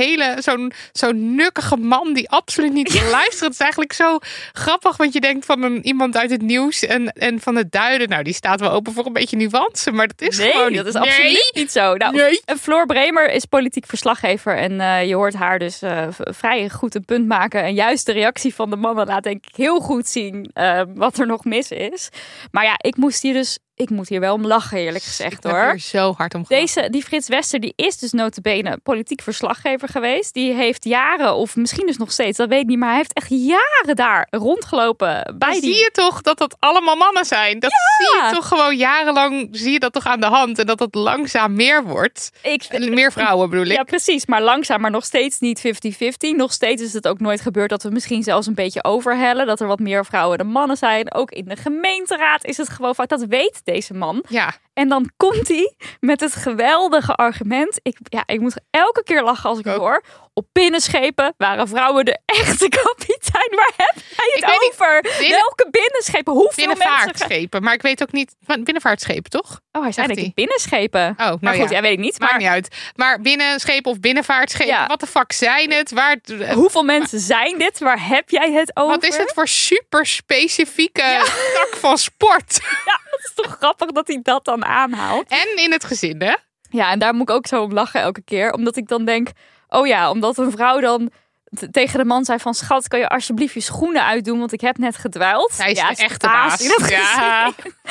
Speaker 6: zo'n nukkige man die absoluut niet wil luisteren. Het is eigenlijk zo grappig, want je denkt van iemand uit het nieuws en van het duiden. Nou, die staat wel open voor een beetje nuance, maar dat is gewoon niet.
Speaker 7: Dat is absoluut niet zo. Nou, Floor Bremer is politiek verslaggever. En je hoort haar dus vrij goed een punt maken. En juist de reactie van de mannen laat denk ik heel goed zien wat er nog mis is. Maar ja, ik moet hier wel om lachen, eerlijk gezegd, hoor. Ik
Speaker 6: heb er zo hard om gelachen.
Speaker 7: Die Frits Wester, die is dus notabene politiek verslaggever geweest. Die heeft jaren, of misschien dus nog steeds, dat weet ik niet, maar hij heeft echt jaren daar rondgelopen.
Speaker 6: Zie je toch dat dat allemaal mannen zijn? Dat zie je toch gewoon jarenlang, zie je dat toch aan de hand. En dat het langzaam meer wordt. Meer vrouwen bedoel ik.
Speaker 7: Ja, precies. Maar langzaam, maar nog steeds niet 50-50. Nog steeds is het ook nooit gebeurd dat we misschien zelfs een beetje overhellen. Dat er wat meer vrouwen dan mannen zijn. Ook in de gemeenteraad is het gewoon vaak. Dat weet deze man.
Speaker 6: Ja.
Speaker 7: En dan komt hij met het geweldige argument. Ik moet elke keer lachen als ik het hoor. Op binnenschepen waren vrouwen de echte kapitein. Waar heb jij het over? Welke binnenschepen? Hoeveel
Speaker 6: binnenvaartschepen. Maar ik weet ook niet... Binnenvaartschepen, toch?
Speaker 7: Oh, hij zei denk ik binnenschepen.
Speaker 6: Oh, nou
Speaker 7: maar goed, weet ik niet.
Speaker 6: Maakt niet uit. Maar binnenschepen of binnenvaartschepen, wat de fuck zijn het?
Speaker 7: Hoeveel mensen zijn dit? Waar heb jij het over?
Speaker 6: Wat is het voor super specifieke tak van sport?
Speaker 7: Ja, dat is toch grappig dat hij dat dan aanhaalt.
Speaker 6: En in het gezin, hè?
Speaker 7: Ja, en daar moet ik ook zo om lachen elke keer. Omdat ik dan denk... Oh ja, omdat een vrouw dan tegen de man zei van... Schat, kan je alsjeblieft je schoenen uitdoen? Want ik heb net gedweild.
Speaker 6: Hij is de echte baas.
Speaker 7: Ja.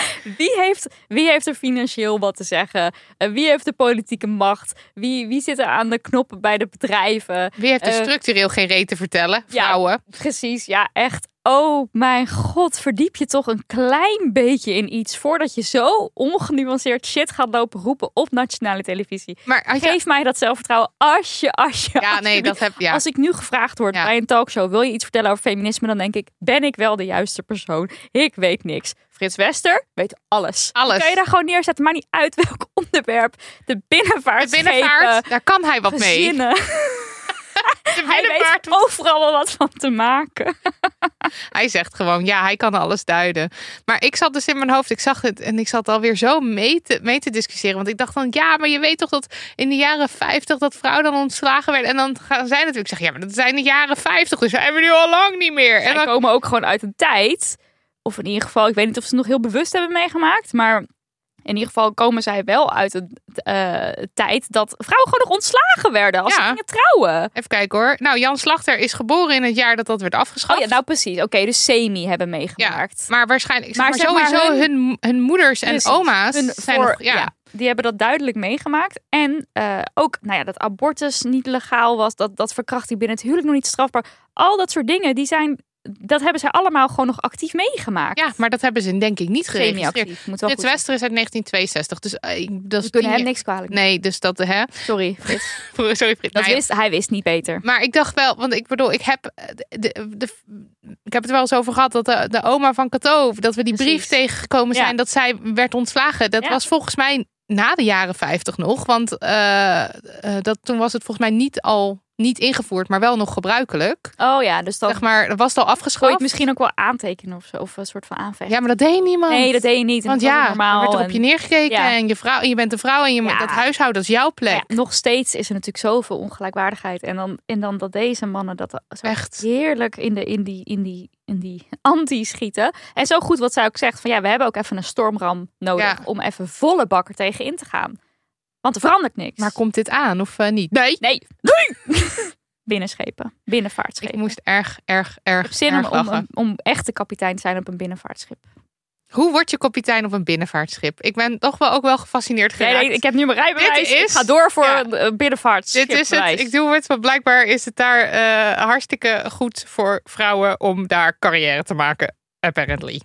Speaker 7: Wie heeft er financieel wat te zeggen? Wie heeft de politieke macht? Wie zit er aan de knoppen bij de bedrijven?
Speaker 6: Wie heeft er structureel geen reet te vertellen? Vrouwen.
Speaker 7: Ja, precies, ja, echt. Oh mijn god, verdiep je toch een klein beetje in iets... voordat je zo ongenuanceerd shit gaat lopen roepen op nationale televisie. Maar geef mij dat zelfvertrouwen Als ik nu gevraagd word bij een talkshow... wil je iets vertellen over feminisme, dan denk ik... ben ik wel de juiste persoon? Ik weet niks. Frits Wester weet alles. Kan je daar gewoon neerzetten? Maar niet uit welk onderwerp. De binnenvaart,
Speaker 6: daar kan hij wat mee.
Speaker 7: Hij weet overal wel wat van te maken.
Speaker 6: Hij zegt gewoon, hij kan alles duiden. Maar ik zat dus in mijn hoofd, ik zag het en ik zat alweer zo mee te discussiëren. Want ik dacht dan, maar je weet toch dat in de jaren 50 dat vrouwen dan ontslagen werden. En dan gaan zij natuurlijk zeggen, maar dat zijn de jaren 50, dus zijn we nu al lang niet meer.
Speaker 7: En dan komen ook gewoon uit een tijd, of in ieder geval, ik weet niet of ze het nog heel bewust hebben meegemaakt, maar in ieder geval komen zij wel uit een tijd dat vrouwen gewoon nog ontslagen werden als ze gingen trouwen.
Speaker 6: Even kijken hoor. Nou, Jan Slachter is geboren in het jaar dat werd afgeschaft.
Speaker 7: Oh ja, nou precies. Oké, dus semi hebben meegemaakt.
Speaker 6: Ja, maar waarschijnlijk, maar sowieso hun moeders en oma's zijn nog,
Speaker 7: die hebben dat duidelijk meegemaakt. En ook dat abortus niet legaal was, dat verkrachting binnen het huwelijk nog niet strafbaar. Al dat soort dingen, dat hebben zij allemaal gewoon nog actief meegemaakt.
Speaker 6: Ja, maar dat hebben ze denk ik niet geregistreerd. Frits Wester is uit 1962. Dus
Speaker 7: we kunnen hem niks kwalijk nemen.
Speaker 6: Nee, dus dat...
Speaker 7: Sorry, Frits.
Speaker 6: Sorry, Frits.
Speaker 7: Hij wist niet beter.
Speaker 6: Maar ik dacht wel, want ik bedoel, ik heb het er wel eens over gehad dat de oma van Cato, dat we die brief tegengekomen zijn dat zij werd ontslagen. Dat was volgens mij na de jaren 50 nog. Want toen was het volgens mij niet ingevoerd, maar wel nog gebruikelijk.
Speaker 7: Oh ja, dus dat...
Speaker 6: Zeg maar, dat was het al afgeschaft.
Speaker 7: Kon je misschien ook wel aantekenen of zo, of een soort van aanvechten.
Speaker 6: Ja, maar dat deed niemand.
Speaker 7: Nee, dat deed je niet.
Speaker 6: Want
Speaker 7: normaal.
Speaker 6: Er werd er op je neergekeken en je bent een vrouw en dat huishouden, dat is jouw plek.
Speaker 7: Ja, nog steeds is er natuurlijk zoveel ongelijkwaardigheid. En dan dat deze mannen dat zo echt heerlijk in die anti schieten. En zo goed wat zij ook zegt, van we hebben ook even een stormram nodig om even volle bak er tegen in te gaan. Want er verandert niks.
Speaker 6: Maar komt dit aan of niet?
Speaker 7: Nee. Binnenschepen. Binnenvaartschepen.
Speaker 6: Ik moest erg
Speaker 7: zin om echt de kapitein te zijn op een binnenvaartschip.
Speaker 6: Hoe word je kapitein op een binnenvaartschip? Ik ben toch wel ook wel gefascineerd geraakt.
Speaker 7: Nee, ik heb nu mijn rijbewijs. Ik ga door voor een binnenvaartschip.
Speaker 6: Dit is het. Ik doe het. Want blijkbaar is het daar hartstikke goed voor vrouwen om daar carrière te maken. Apparently.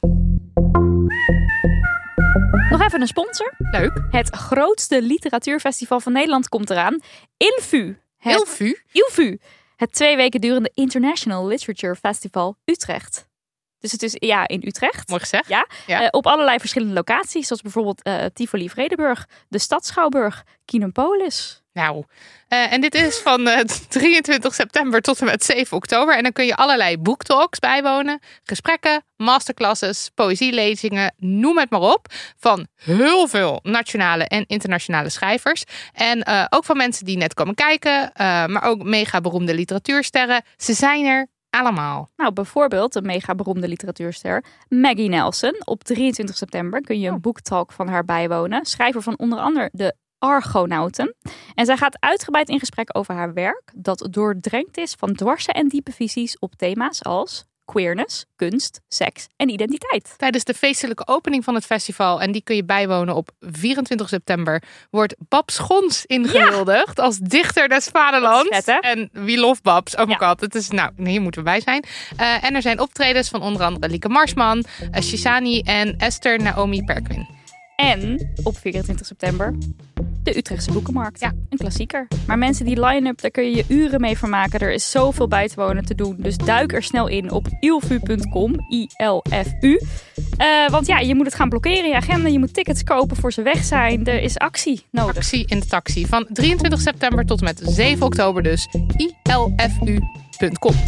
Speaker 7: Nog even een sponsor.
Speaker 6: Leuk.
Speaker 7: Het grootste literatuurfestival van Nederland komt eraan. ILFU.
Speaker 6: ILFU?
Speaker 7: Het 2 weken durende International Literature Festival Utrecht. Dus het is in Utrecht.
Speaker 6: Mooi gezegd.
Speaker 7: Ja. Op allerlei verschillende locaties. Zoals bijvoorbeeld Tivoli Vredenburg, de Stadsschouwburg, Kinopolis.
Speaker 6: Nou, en dit is van 23 september tot en met 7 oktober. En dan kun je allerlei boektalks bijwonen. Gesprekken, masterclasses, poëzielezingen, noem het maar op. Van heel veel nationale en internationale schrijvers. En ook van mensen die net komen kijken. Maar ook mega beroemde literatuursterren. Ze zijn er allemaal.
Speaker 7: Nou, bijvoorbeeld een mega beroemde literatuurster Maggie Nelson. Op 23 september kun je een boektalk van haar bijwonen. Schrijver van onder andere de Argonauten. En zij gaat uitgebreid in gesprek over haar werk, dat doordrenkt is van dwarse en diepe visies op thema's als queerness, kunst, seks en identiteit.
Speaker 6: Tijdens de feestelijke opening van het festival, en die kun je bijwonen op 24 september, wordt Babs Schons ingehuldigd als dichter des vaderlands.
Speaker 7: Vet, hè?
Speaker 6: En wie loft Babs? Oh my god, het is, hier moeten we bij zijn. En er zijn optredens van onder andere Lieke Marsman, Shishani en Esther Naomi Perquin.
Speaker 7: En op 24 september de Utrechtse Boekenmarkt. Ja, een klassieker. Maar mensen, die line-up, daar kun je je uren mee vermaken. Er is zoveel bij te wonen te doen. Dus duik er snel in op ilfu.com. ILFU. Want je moet het gaan blokkeren in je agenda. Je moet tickets kopen voor ze weg zijn. Er is actie nodig.
Speaker 6: Actie in de taxi. Van 23 september tot en met 7 oktober dus. ILFU.com.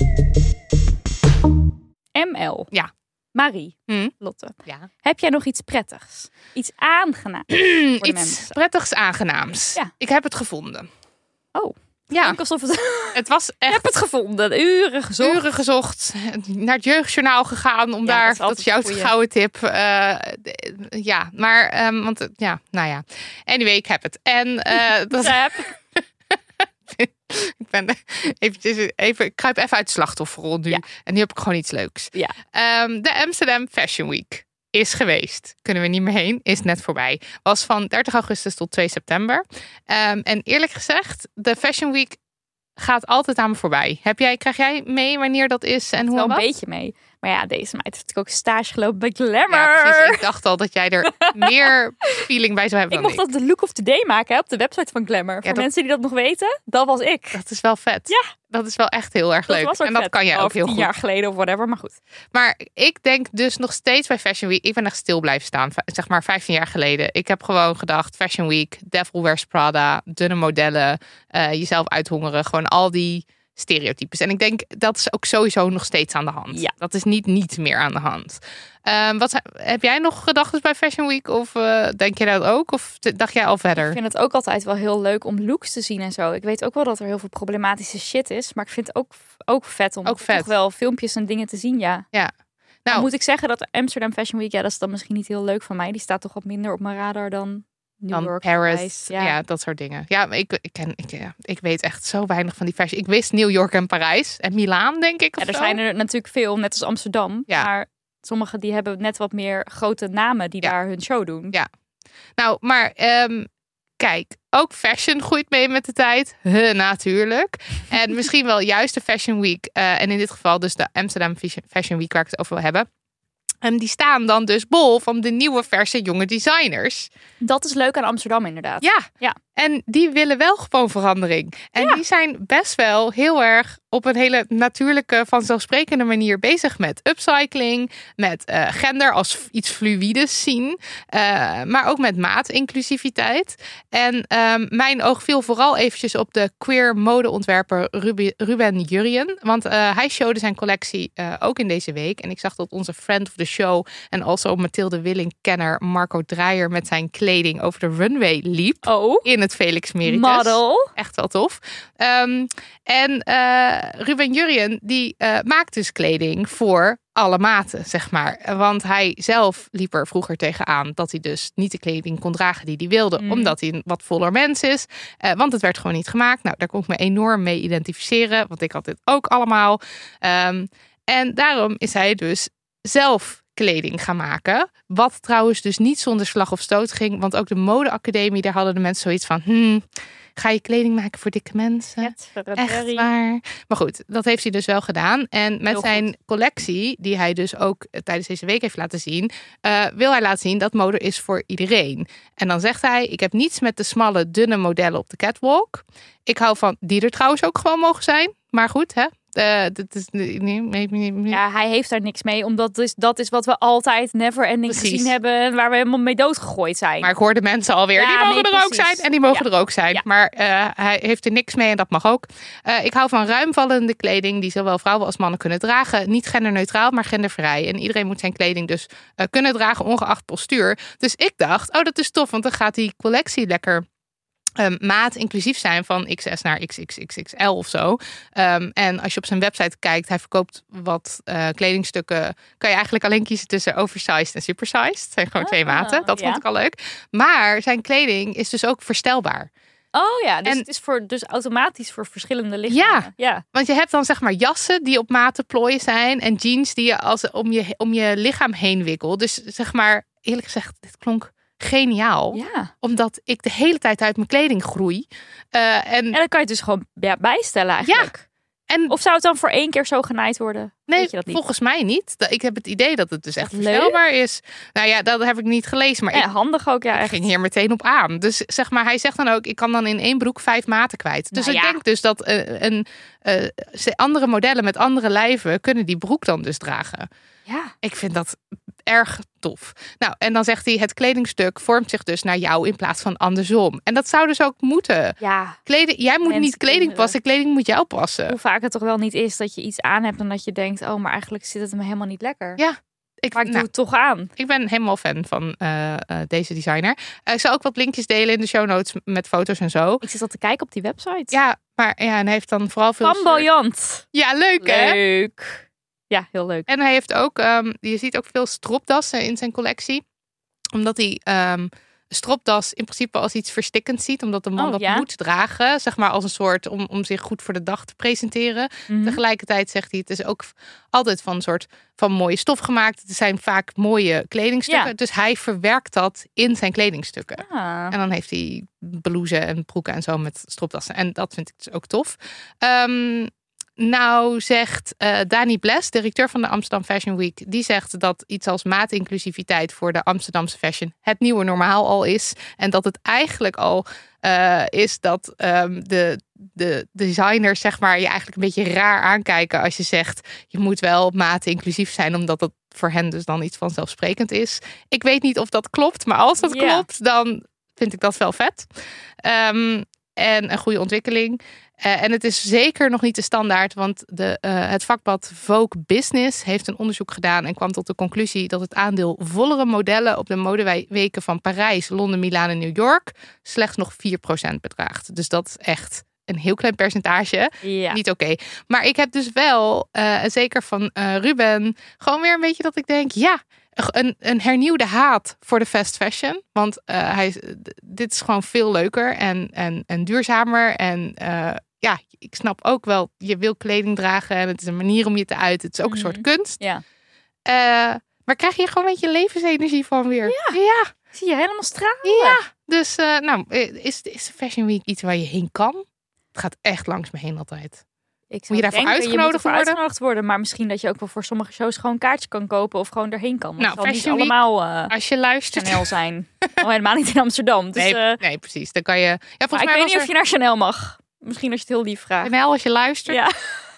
Speaker 7: ML.
Speaker 6: Ja.
Speaker 7: Marie, Lotte, heb jij nog iets prettigs? Iets aangenaams voor de
Speaker 6: iets
Speaker 7: mensen?
Speaker 6: prettigs aangenaams.
Speaker 7: Ja.
Speaker 6: Ik heb het gevonden.
Speaker 7: Oh,
Speaker 6: ja.
Speaker 7: Alsof
Speaker 6: het was echt...
Speaker 7: Ik heb het gevonden. Uren gezocht.
Speaker 6: Naar het Jeugdjournaal gegaan om daar... Dat is jouw gouden tip. Anyway, ik heb het. En ik ben ik kruip even uit de slachtofferrol nu. Ja. En nu heb ik gewoon iets leuks.
Speaker 7: Ja.
Speaker 6: De Amsterdam Fashion Week is geweest. Kunnen we niet meer heen. Is net voorbij. Was van 30 augustus tot 2 september. En eerlijk gezegd, de Fashion Week gaat altijd aan me voorbij. Krijg jij mee wanneer dat is en hoe
Speaker 7: wel
Speaker 6: en
Speaker 7: een
Speaker 6: wat?
Speaker 7: beetje mee. Maar ja, deze meid heeft natuurlijk ook stage gelopen bij Glamour.
Speaker 6: Ja, precies. Ik dacht al dat jij er meer feeling bij zou hebben.
Speaker 7: Ik mocht dat de look of the day maken op de website van Glamour. Voor mensen die dat nog weten, dat was ik.
Speaker 6: Dat is wel vet.
Speaker 7: Ja.
Speaker 6: Dat is wel echt heel erg leuk. En dat kan jij ook heel goed.
Speaker 7: 10 jaar geleden of whatever, maar goed.
Speaker 6: Maar ik denk dus nog steeds bij Fashion Week. Ik ben echt stil blijven staan. Zeg maar 15 jaar geleden. Ik heb gewoon gedacht, Fashion Week, Devil Wears Prada, dunne modellen, jezelf uithongeren. Gewoon al die stereotypes. En ik denk dat is ook sowieso nog steeds aan de hand.
Speaker 7: Ja.
Speaker 6: Dat is niet meer aan de hand. Heb jij nog gedachten bij Fashion Week? Of denk je dat ook? Of dacht jij al verder?
Speaker 7: Ik vind het ook altijd wel heel leuk om looks te zien en zo. Ik weet ook wel dat er heel veel problematische shit is. Maar ik vind het ook vet om toch wel filmpjes en dingen te zien, ja. Nou, moet ik zeggen dat Amsterdam Fashion Week, dat is dan misschien niet heel leuk van mij. Die staat toch wat minder op mijn radar dan New York,
Speaker 6: Paris. Ja, dat soort dingen. Ja, maar ik weet echt zo weinig van die fashion. Ik wist New York en Parijs en Milaan, denk ik.
Speaker 7: Er zijn er natuurlijk veel, net als Amsterdam. Ja. Maar sommige die hebben net wat meer grote namen die daar hun show doen.
Speaker 6: Ja. Nou, maar kijk, ook fashion groeit mee met de tijd. Natuurlijk. En misschien wel juist de Fashion Week. En in dit geval dus de Amsterdam Fashion Week waar ik het over wil hebben. En die staan dan dus bol van de nieuwe verse jonge designers.
Speaker 7: Dat is leuk aan Amsterdam inderdaad.
Speaker 6: Ja. En die willen wel gewoon verandering. En die zijn best wel heel erg op een hele natuurlijke, vanzelfsprekende manier bezig met upcycling, met gender als iets fluïdes zien, maar ook met maatinclusiviteit. En mijn oog viel vooral eventjes op de queer modeontwerper Ruben Jurjen, want hij showde zijn collectie ook in deze week. En ik zag dat onze friend of the show en also Mathilde Willing-kenner Marco Dreyer met zijn kleding over de runway liep. In het Felix Meritus.
Speaker 7: Model.
Speaker 6: Echt wel tof. Ruben Jurjen die maakt dus kleding voor alle maten, zeg maar. Want hij zelf liep er vroeger tegenaan dat hij dus niet de kleding kon dragen die hij wilde. Omdat hij een wat voller mens is. Want het werd gewoon niet gemaakt. Nou, daar kon ik me enorm mee identificeren. Want ik had dit ook allemaal. En daarom is hij dus zelf kleding gaan maken. Wat trouwens dus niet zonder slag of stoot ging. Want ook de modeacademie, daar hadden de mensen zoiets van... ga je kleding maken voor dikke mensen? Echt waar. Maar goed, dat heeft hij dus wel gedaan. En met zijn collectie, die hij dus ook tijdens deze week heeft laten zien... wil hij laten zien dat mode is voor iedereen. En dan zegt hij, ik heb niets met de smalle, dunne modellen op de catwalk. Ik hou van, die er trouwens ook gewoon mogen zijn. Maar goed, hè?
Speaker 7: Ja, hij heeft daar niks mee, omdat dat is wat we altijd never ending gezien hebben, waar we helemaal mee doodgegooid zijn.
Speaker 6: Maar ik hoorde mensen alweer, die mogen er ook zijn en die mogen er ook zijn. Maar hij heeft er niks mee en dat mag ook. Ik hou van ruimvallende kleding die zowel vrouwen als mannen kunnen dragen. Niet genderneutraal, maar gendervrij. En iedereen moet zijn kleding dus kunnen dragen, ongeacht postuur. Dus ik dacht, dat is tof, want dan gaat die collectie lekker maat inclusief zijn van XS naar XXXXL of zo. En als je op zijn website kijkt, hij verkoopt wat kledingstukken. Kan je eigenlijk alleen kiezen tussen oversized en supersized. Het zijn gewoon twee maten. Dat vond ik al leuk. Maar zijn kleding is dus ook verstelbaar.
Speaker 7: Oh ja, dus het is dus automatisch voor verschillende lichamen.
Speaker 6: Ja, want je hebt dan zeg maar jassen die op maten plooien zijn en jeans die je om je lichaam heen wikkelt. Dus zeg maar, eerlijk gezegd, dit klonk geniaal.
Speaker 7: Ja. Omdat
Speaker 6: ik de hele tijd uit mijn kleding groei. En
Speaker 7: dan kan je het dus gewoon bijstellen eigenlijk. Ja. Of zou het dan voor 1 keer zo genaaid worden?
Speaker 6: Nee,
Speaker 7: weet je dat niet?
Speaker 6: Volgens mij niet. Ik heb het idee dat het dus echt verstelbaar is. Nou ja, dat heb ik niet gelezen. Maar
Speaker 7: handig ook. Ja,
Speaker 6: ik ging hier meteen op aan. Dus zeg maar, hij zegt dan ook, ik kan dan in 1 broek 5 maten kwijt. Dus ik denk dus dat andere modellen met andere lijven kunnen die broek dan dus dragen.
Speaker 7: Ja.
Speaker 6: Ik vind dat erg tof. Nou, en dan zegt hij, het kledingstuk vormt zich dus naar jou in plaats van andersom. En dat zou dus ook moeten.
Speaker 7: Ja.
Speaker 6: Jij moet niet kleding passen, kleding moet jou passen.
Speaker 7: Hoe vaak het toch wel niet is dat je iets aan hebt en dat je denkt, maar eigenlijk zit het me helemaal niet lekker.
Speaker 6: Ja.
Speaker 7: Maar ik doe het toch aan.
Speaker 6: Ik ben helemaal fan van deze designer. Ik zal ook wat linkjes delen in de show notes met foto's en zo.
Speaker 7: Ik zit al te kijken op die website.
Speaker 6: Ja, maar en hij heeft dan vooral veel...
Speaker 7: Flamboyant.
Speaker 6: Ja, leuk hè?
Speaker 7: Leuk. Ja, heel leuk.
Speaker 6: En hij heeft ook, je ziet ook veel stropdassen in zijn collectie. Omdat hij stropdas in principe als iets verstikkend ziet. Omdat de man dat moet dragen. Zeg maar als een soort om zich goed voor de dag te presenteren. Mm-hmm. Tegelijkertijd zegt hij, het is ook altijd van een soort van mooie stof gemaakt. Het zijn vaak mooie kledingstukken. Ja. Dus hij verwerkt dat in zijn kledingstukken. Ah. En dan heeft hij blouses en broeken en zo met stropdassen. En dat vind ik dus ook tof. Nou zegt Dani Bles, directeur van de Amsterdam Fashion Week, die zegt dat iets als maatinclusiviteit voor de Amsterdamse fashion het nieuwe normaal al is. En dat het eigenlijk al is dat de designers zeg maar je eigenlijk een beetje raar aankijken als je zegt je moet wel maatinclusief zijn, omdat dat voor hen dus dan iets vanzelfsprekend is. Ik weet niet of dat klopt, maar als dat klopt, dan vind ik dat wel vet. En een goede ontwikkeling. En het is zeker nog niet de standaard, want het vakblad Vogue Business heeft een onderzoek gedaan en kwam tot de conclusie dat het aandeel vollere modellen op de modeweken van Parijs, Londen, Milaan en New York slechts nog 4% bedraagt. Dus dat is echt een heel klein percentage.
Speaker 7: Ja.
Speaker 6: Niet oké. Maar ik heb dus wel, zeker van Ruben, gewoon weer een beetje dat ik denk, een hernieuwde haat voor de fast fashion. Want dit is gewoon veel leuker en duurzamer. En ik snap ook wel, je wil kleding dragen en het is een manier om je te uiten. Het is ook een soort kunst.
Speaker 7: Ja.
Speaker 6: Maar krijg je gewoon een beetje levensenergie van weer.
Speaker 7: Ja. Zie je helemaal stralen.
Speaker 6: Ja. Dus is de Fashion Week iets waar je heen kan? Het gaat echt langs me heen altijd.
Speaker 7: Ik
Speaker 6: moet je daarvoor uitgenodigd
Speaker 7: worden? Maar misschien dat je ook wel voor sommige shows gewoon een kaartje kan kopen of gewoon erheen kan. Want
Speaker 6: nou,
Speaker 7: het zal niet allemaal
Speaker 6: als je luistert
Speaker 7: Chanel zijn. Helemaal niet in Amsterdam. Dus,
Speaker 6: nee, precies. Dan kan je. Ja, volgens mij
Speaker 7: ik weet niet of je naar Chanel mag. Misschien als je het heel lief vraagt.
Speaker 6: Chanel, als je luistert.
Speaker 7: Ja.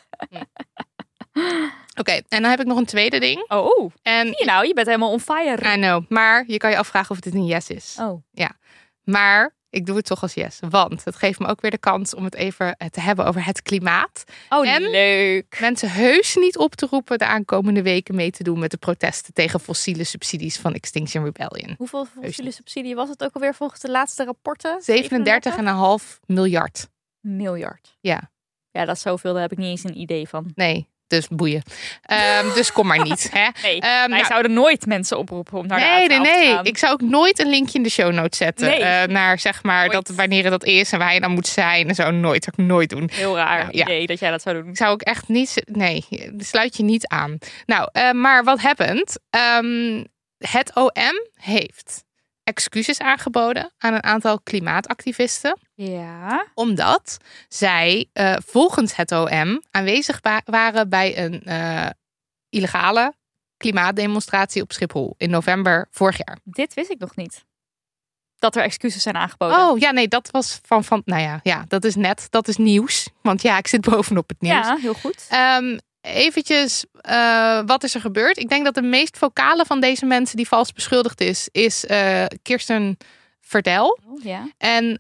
Speaker 6: Oké, en dan heb ik nog een tweede ding.
Speaker 7: Oh. En je bent helemaal on fire.
Speaker 6: I know, maar je kan je afvragen of dit een yes is.
Speaker 7: Oh.
Speaker 6: Ja, maar ik doe het toch als yes. Want het geeft me ook weer de kans om het even te hebben over het klimaat.
Speaker 7: Oh,
Speaker 6: en
Speaker 7: leuk.
Speaker 6: Mensen heus niet op te roepen de aankomende weken mee te doen met de protesten tegen fossiele subsidies van Extinction Rebellion.
Speaker 7: Hoeveel fossiele subsidie was het ook alweer volgens de laatste rapporten?
Speaker 6: 37,5 miljard.
Speaker 7: Miljard.
Speaker 6: Ja.
Speaker 7: Ja, dat is zoveel, daar heb ik niet eens een idee van.
Speaker 6: Nee. Dus boeien. Dus kom maar niet. Hè?
Speaker 7: Nee, wij zouden nooit mensen oproepen om naar de A12 te gaan.
Speaker 6: Ik zou ook nooit een linkje in de show notes zetten.
Speaker 7: Nee.
Speaker 6: Naar zeg maar dat wanneer dat is en waar je dan moet zijn. En zo nooit. Dat zou ik nooit doen.
Speaker 7: Heel raar idee dat jij dat zou doen.
Speaker 6: Ik zou ook echt niet. Nee, sluit je niet aan. Nou, maar wat happened? Het OM heeft excuses aangeboden aan een aantal klimaatactivisten.
Speaker 7: Ja.
Speaker 6: Omdat zij volgens het OM aanwezig waren bij een illegale klimaatdemonstratie op Schiphol in november vorig jaar.
Speaker 7: Dit wist ik nog niet. Dat er excuses zijn aangeboden.
Speaker 6: Oh ja, nee, dat was van dat is net, dat is nieuws. Want ja, ik zit bovenop het nieuws.
Speaker 7: Ja, heel goed.
Speaker 6: Eventjes, wat is er gebeurd? Ik denk dat de meest vocale van deze mensen die vals beschuldigd is Kirsten Verdel.
Speaker 7: Oh, ja.
Speaker 6: En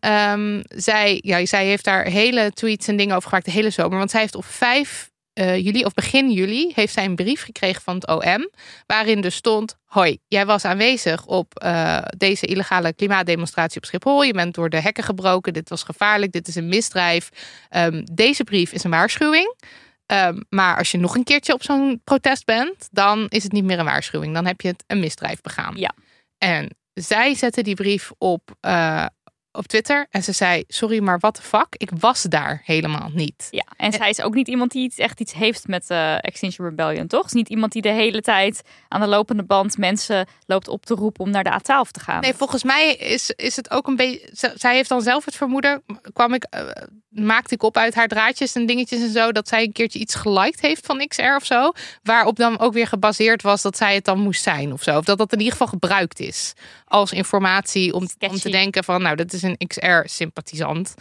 Speaker 6: zij heeft daar hele tweets en dingen over gemaakt de hele zomer. Want zij heeft op 5 juli, of begin juli, heeft zij een brief gekregen van het OM. Waarin dus stond: hoi, jij was aanwezig op deze illegale klimaatdemonstratie op Schiphol. Je bent door de hekken gebroken. Dit was gevaarlijk. Dit is een misdrijf. Deze brief is een waarschuwing. Maar als je nog een keertje op zo'n protest bent, dan is het niet meer een waarschuwing. Dan heb je het een misdrijf begaan.
Speaker 7: Ja.
Speaker 6: En zij zette die brief op Twitter en ze zei: sorry, maar what the fuck? Ik was daar helemaal niet.
Speaker 7: Ja, en zij is ook niet iemand die echt iets heeft met Extinction Rebellion, toch? Is niet iemand die de hele tijd aan de lopende band mensen loopt op te roepen om naar de A12 te gaan.
Speaker 6: Nee, volgens mij is het ook een beetje. Zij heeft dan zelf het vermoeden. Maakte ik op uit haar draadjes en dingetjes en zo, dat zij een keertje iets geliked heeft van XR of zo. Waarop dan ook weer gebaseerd was dat zij het dan moest zijn of zo. Of dat in ieder geval gebruikt is als informatie om te denken van, nou, dat is een XR-sympathisant.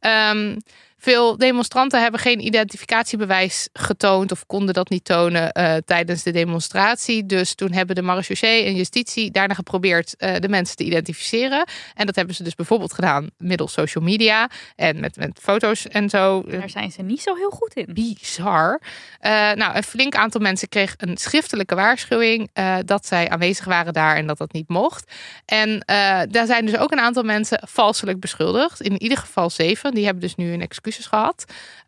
Speaker 6: Veel demonstranten hebben geen identificatiebewijs getoond of konden dat niet tonen tijdens de demonstratie. Dus toen hebben de marechaussee en justitie daarna geprobeerd de mensen te identificeren. En dat hebben ze dus bijvoorbeeld gedaan middels social media en met foto's en zo.
Speaker 7: Daar zijn ze niet zo heel goed in.
Speaker 6: Bizar. Een flink aantal mensen kreeg een schriftelijke waarschuwing dat zij aanwezig waren daar en dat dat niet mocht. En daar zijn dus ook een aantal mensen valselijk beschuldigd. In ieder geval 7. Die hebben dus nu een excuus gehad.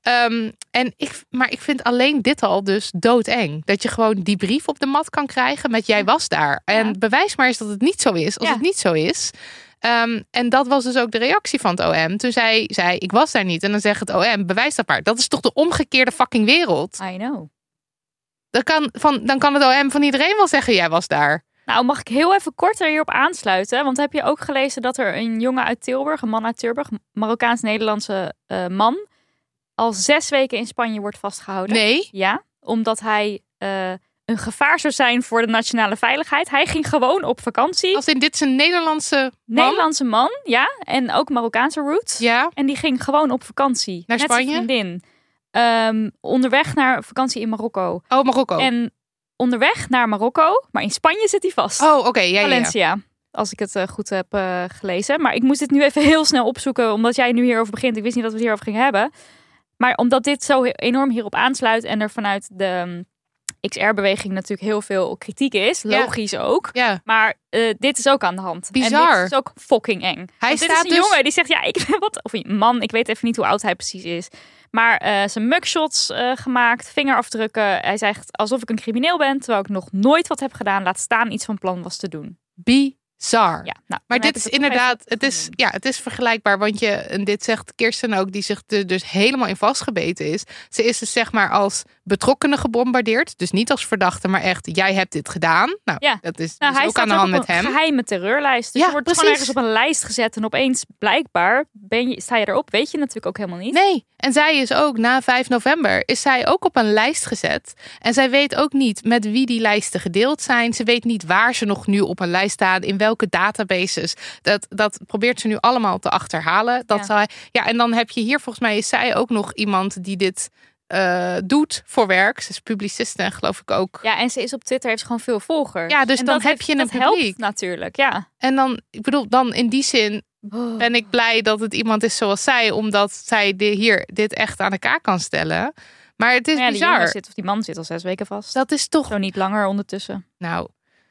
Speaker 6: Maar ik vind alleen dit al dus doodeng. Dat je gewoon die brief op de mat kan krijgen met jij was daar. En bewijs maar eens dat het niet zo is. Als het niet zo is. En dat was dus ook de reactie van het OM. Toen zij zei, ik was daar niet. En dan zegt het OM, bewijs dat maar. Dat is toch de omgekeerde fucking wereld?
Speaker 7: I know.
Speaker 6: Dan kan het OM van iedereen wel zeggen, jij was daar.
Speaker 7: Nou, mag ik heel even kort hierop aansluiten? Want heb je ook gelezen dat er een jongen uit Tilburg, een man uit Tilburg, Marokkaans-Nederlandse man, al 6 weken in Spanje wordt vastgehouden?
Speaker 6: Nee.
Speaker 7: Ja, omdat hij een gevaar zou zijn voor de nationale veiligheid. Hij ging gewoon op vakantie.
Speaker 6: Als in dit is een Nederlandse
Speaker 7: man, ja. En ook Marokkaanse roots.
Speaker 6: Ja.
Speaker 7: En die ging gewoon op vakantie.
Speaker 6: Naar Spanje?
Speaker 7: Met zijn vriendin. Onderweg naar vakantie in Marokko.
Speaker 6: Oh, Marokko.
Speaker 7: En onderweg naar Marokko, maar in Spanje zit hij vast.
Speaker 6: Oh, oké. Ja,
Speaker 7: Valencia,
Speaker 6: ja.
Speaker 7: Als ik het goed heb gelezen. Maar ik moest dit nu even heel snel opzoeken, omdat jij nu hierover begint. Ik wist niet dat we het hierover gingen hebben. Maar omdat dit zo enorm hierop aansluit en er vanuit de XR-beweging natuurlijk heel veel kritiek is. Logisch ook. Ja. Maar dit is ook aan de hand.
Speaker 6: Bizar.
Speaker 7: En dit is ook fucking eng. Dit is een jongen die zegt, ik ben wat... Of een man, ik weet even niet hoe oud hij precies is. Maar zijn mugshots gemaakt, vingerafdrukken. Hij zegt alsof ik een crimineel ben, terwijl ik nog nooit wat heb gedaan. Laat staan iets van plan was te doen.
Speaker 6: Bizar.
Speaker 7: Ja, nou,
Speaker 6: maar dit is inderdaad, het is vergelijkbaar. Want dit zegt Kirsten ook, die zich er dus helemaal in vastgebeten is. Ze is dus zeg maar als betrokkenen gebombardeerd. Dus niet als verdachte, maar echt, jij hebt dit gedaan. Nou, dat is dus ook aan de hand met hem.
Speaker 7: Een geheime terreurlijst. Dus je wordt gewoon ergens op een lijst gezet. En opeens, blijkbaar, sta je erop. Weet je natuurlijk ook helemaal niet.
Speaker 6: Nee, en zij is ook, na 5 november, is zij ook op een lijst gezet. En zij weet ook niet met wie die lijsten gedeeld zijn. Ze weet niet waar ze nog nu op een lijst staan. In welke databases. Dat probeert ze nu allemaal te achterhalen. En dan heb je hier, volgens mij is zij ook nog iemand die dit doet voor werk. Ze is publiciste en geloof ik ook.
Speaker 7: Ja, en ze is op Twitter, heeft gewoon veel volgers.
Speaker 6: Ja, dus en dan heb je een publiek.
Speaker 7: Helpt natuurlijk, ja.
Speaker 6: En dan, ik bedoel, dan in die zin ben ik blij dat het iemand is zoals zij, omdat zij dit echt aan elkaar kan stellen. Maar het is bizar.
Speaker 7: Die man zit al 6 weken vast.
Speaker 6: Dat is toch...
Speaker 7: Zo niet langer ondertussen.
Speaker 6: Nou,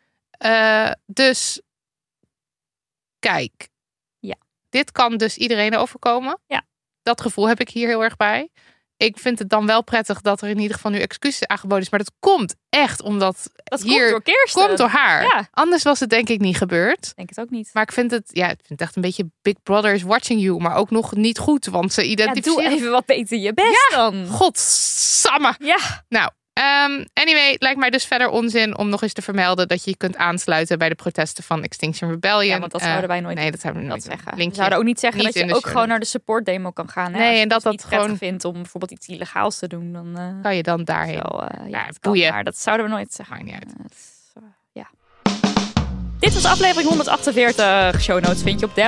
Speaker 6: dus kijk.
Speaker 7: Ja.
Speaker 6: Dit kan dus iedereen overkomen.
Speaker 7: Ja.
Speaker 6: Dat gevoel heb ik hier heel erg bij. Ik vind het dan wel prettig dat er in ieder geval nu excuses aangeboden is. Maar dat komt echt omdat
Speaker 7: dat hier komt door Kirsten.
Speaker 6: Komt door haar.
Speaker 7: Ja.
Speaker 6: Anders was het denk ik niet gebeurd.
Speaker 7: Denk het ook niet.
Speaker 6: Maar ik vind het echt een beetje Big Brother is watching you. Maar ook nog niet goed. Want ze identificeren...
Speaker 7: doe even wat beter je best dan.
Speaker 6: Godsamme.
Speaker 7: Ja.
Speaker 6: Nou. Anyway, lijkt mij dus verder onzin om nog eens te vermelden dat je kunt aansluiten bij de protesten van Extinction Rebellion.
Speaker 7: Ja, want dat zouden wij nooit
Speaker 6: dat zouden we nooit
Speaker 7: zeggen.
Speaker 6: Linkje,
Speaker 7: we zouden ook niet zeggen
Speaker 6: niet
Speaker 7: dat je ook gewoon naar de support demo kan gaan. Hè?
Speaker 6: Nee,
Speaker 7: als
Speaker 6: en dat
Speaker 7: je het
Speaker 6: gewoon
Speaker 7: vindt om bijvoorbeeld iets illegaals te doen, dan
Speaker 6: kan je dan daarheen.
Speaker 7: Boeien. Maar dat zouden we nooit zeggen.
Speaker 6: Maakt niet uit.
Speaker 7: Dit was aflevering 148. Show notes vind je op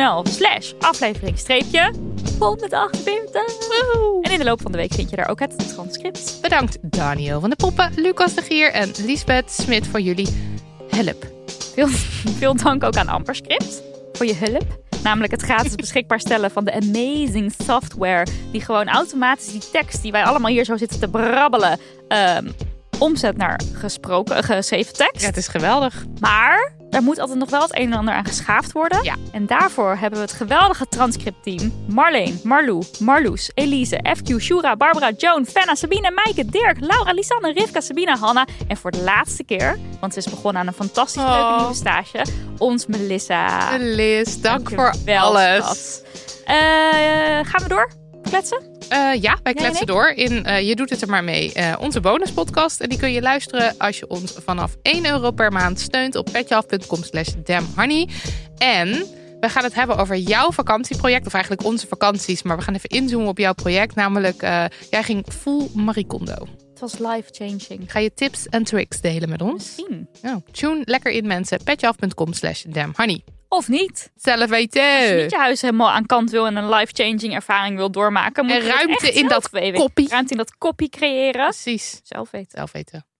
Speaker 7: damnmoney.nl/aflevering-148. En in de loop van de week vind je daar ook het transcript.
Speaker 6: Bedankt Daniel van de Poppen, Lucas de Gier en Liesbeth Smit voor jullie hulp.
Speaker 7: Veel dank ook aan Amperscript voor je hulp. Namelijk het gratis beschikbaar stellen van de amazing software die gewoon automatisch die tekst die wij allemaal hier zo zitten te brabbelen omzet naar geschreven tekst.
Speaker 6: Ja, het is geweldig.
Speaker 7: Maar daar moet altijd nog wel het een en ander aan geschaafd worden.
Speaker 6: Ja.
Speaker 7: En daarvoor hebben we het geweldige transcriptteam. Marleen, Marlou, Marloes, Elise, FQ, Shura, Barbara, Joan, Fenna, Sabine, Maaike, Dirk, Laura, Lisanne, Rivka, Sabine, Hanna. En voor de laatste keer, want ze is begonnen aan een fantastisch leuke nieuwe stage. Ons Melissa.
Speaker 6: Liz, dank voor alles.
Speaker 7: Gaan we door? Kletsen?
Speaker 6: Ja, wij kletsen door in Je doet het er maar mee. Onze bonuspodcast. En die kun je luisteren als je ons vanaf €1 per maand steunt op petjeaf.com/damnhoney. En we gaan het hebben over jouw vakantieproject. Of eigenlijk onze vakanties. Maar we gaan even inzoomen op jouw project. Namelijk, jij ging full Marie Kondo.
Speaker 7: Het was life-changing.
Speaker 6: Ga je tips en tricks delen met ons?
Speaker 7: Misschien.
Speaker 6: Ja, tune lekker in mensen. petjeaf.com/damnhoney.
Speaker 7: Of niet.
Speaker 6: Zelf weten.
Speaker 7: Als je niet je huis helemaal aan kant wil en een life-changing ervaring wil doormaken. Moet
Speaker 6: en
Speaker 7: je
Speaker 6: ruimte in dat koppie.
Speaker 7: Ruimte in dat koppie creëren.
Speaker 6: Precies.
Speaker 7: Zelf weten.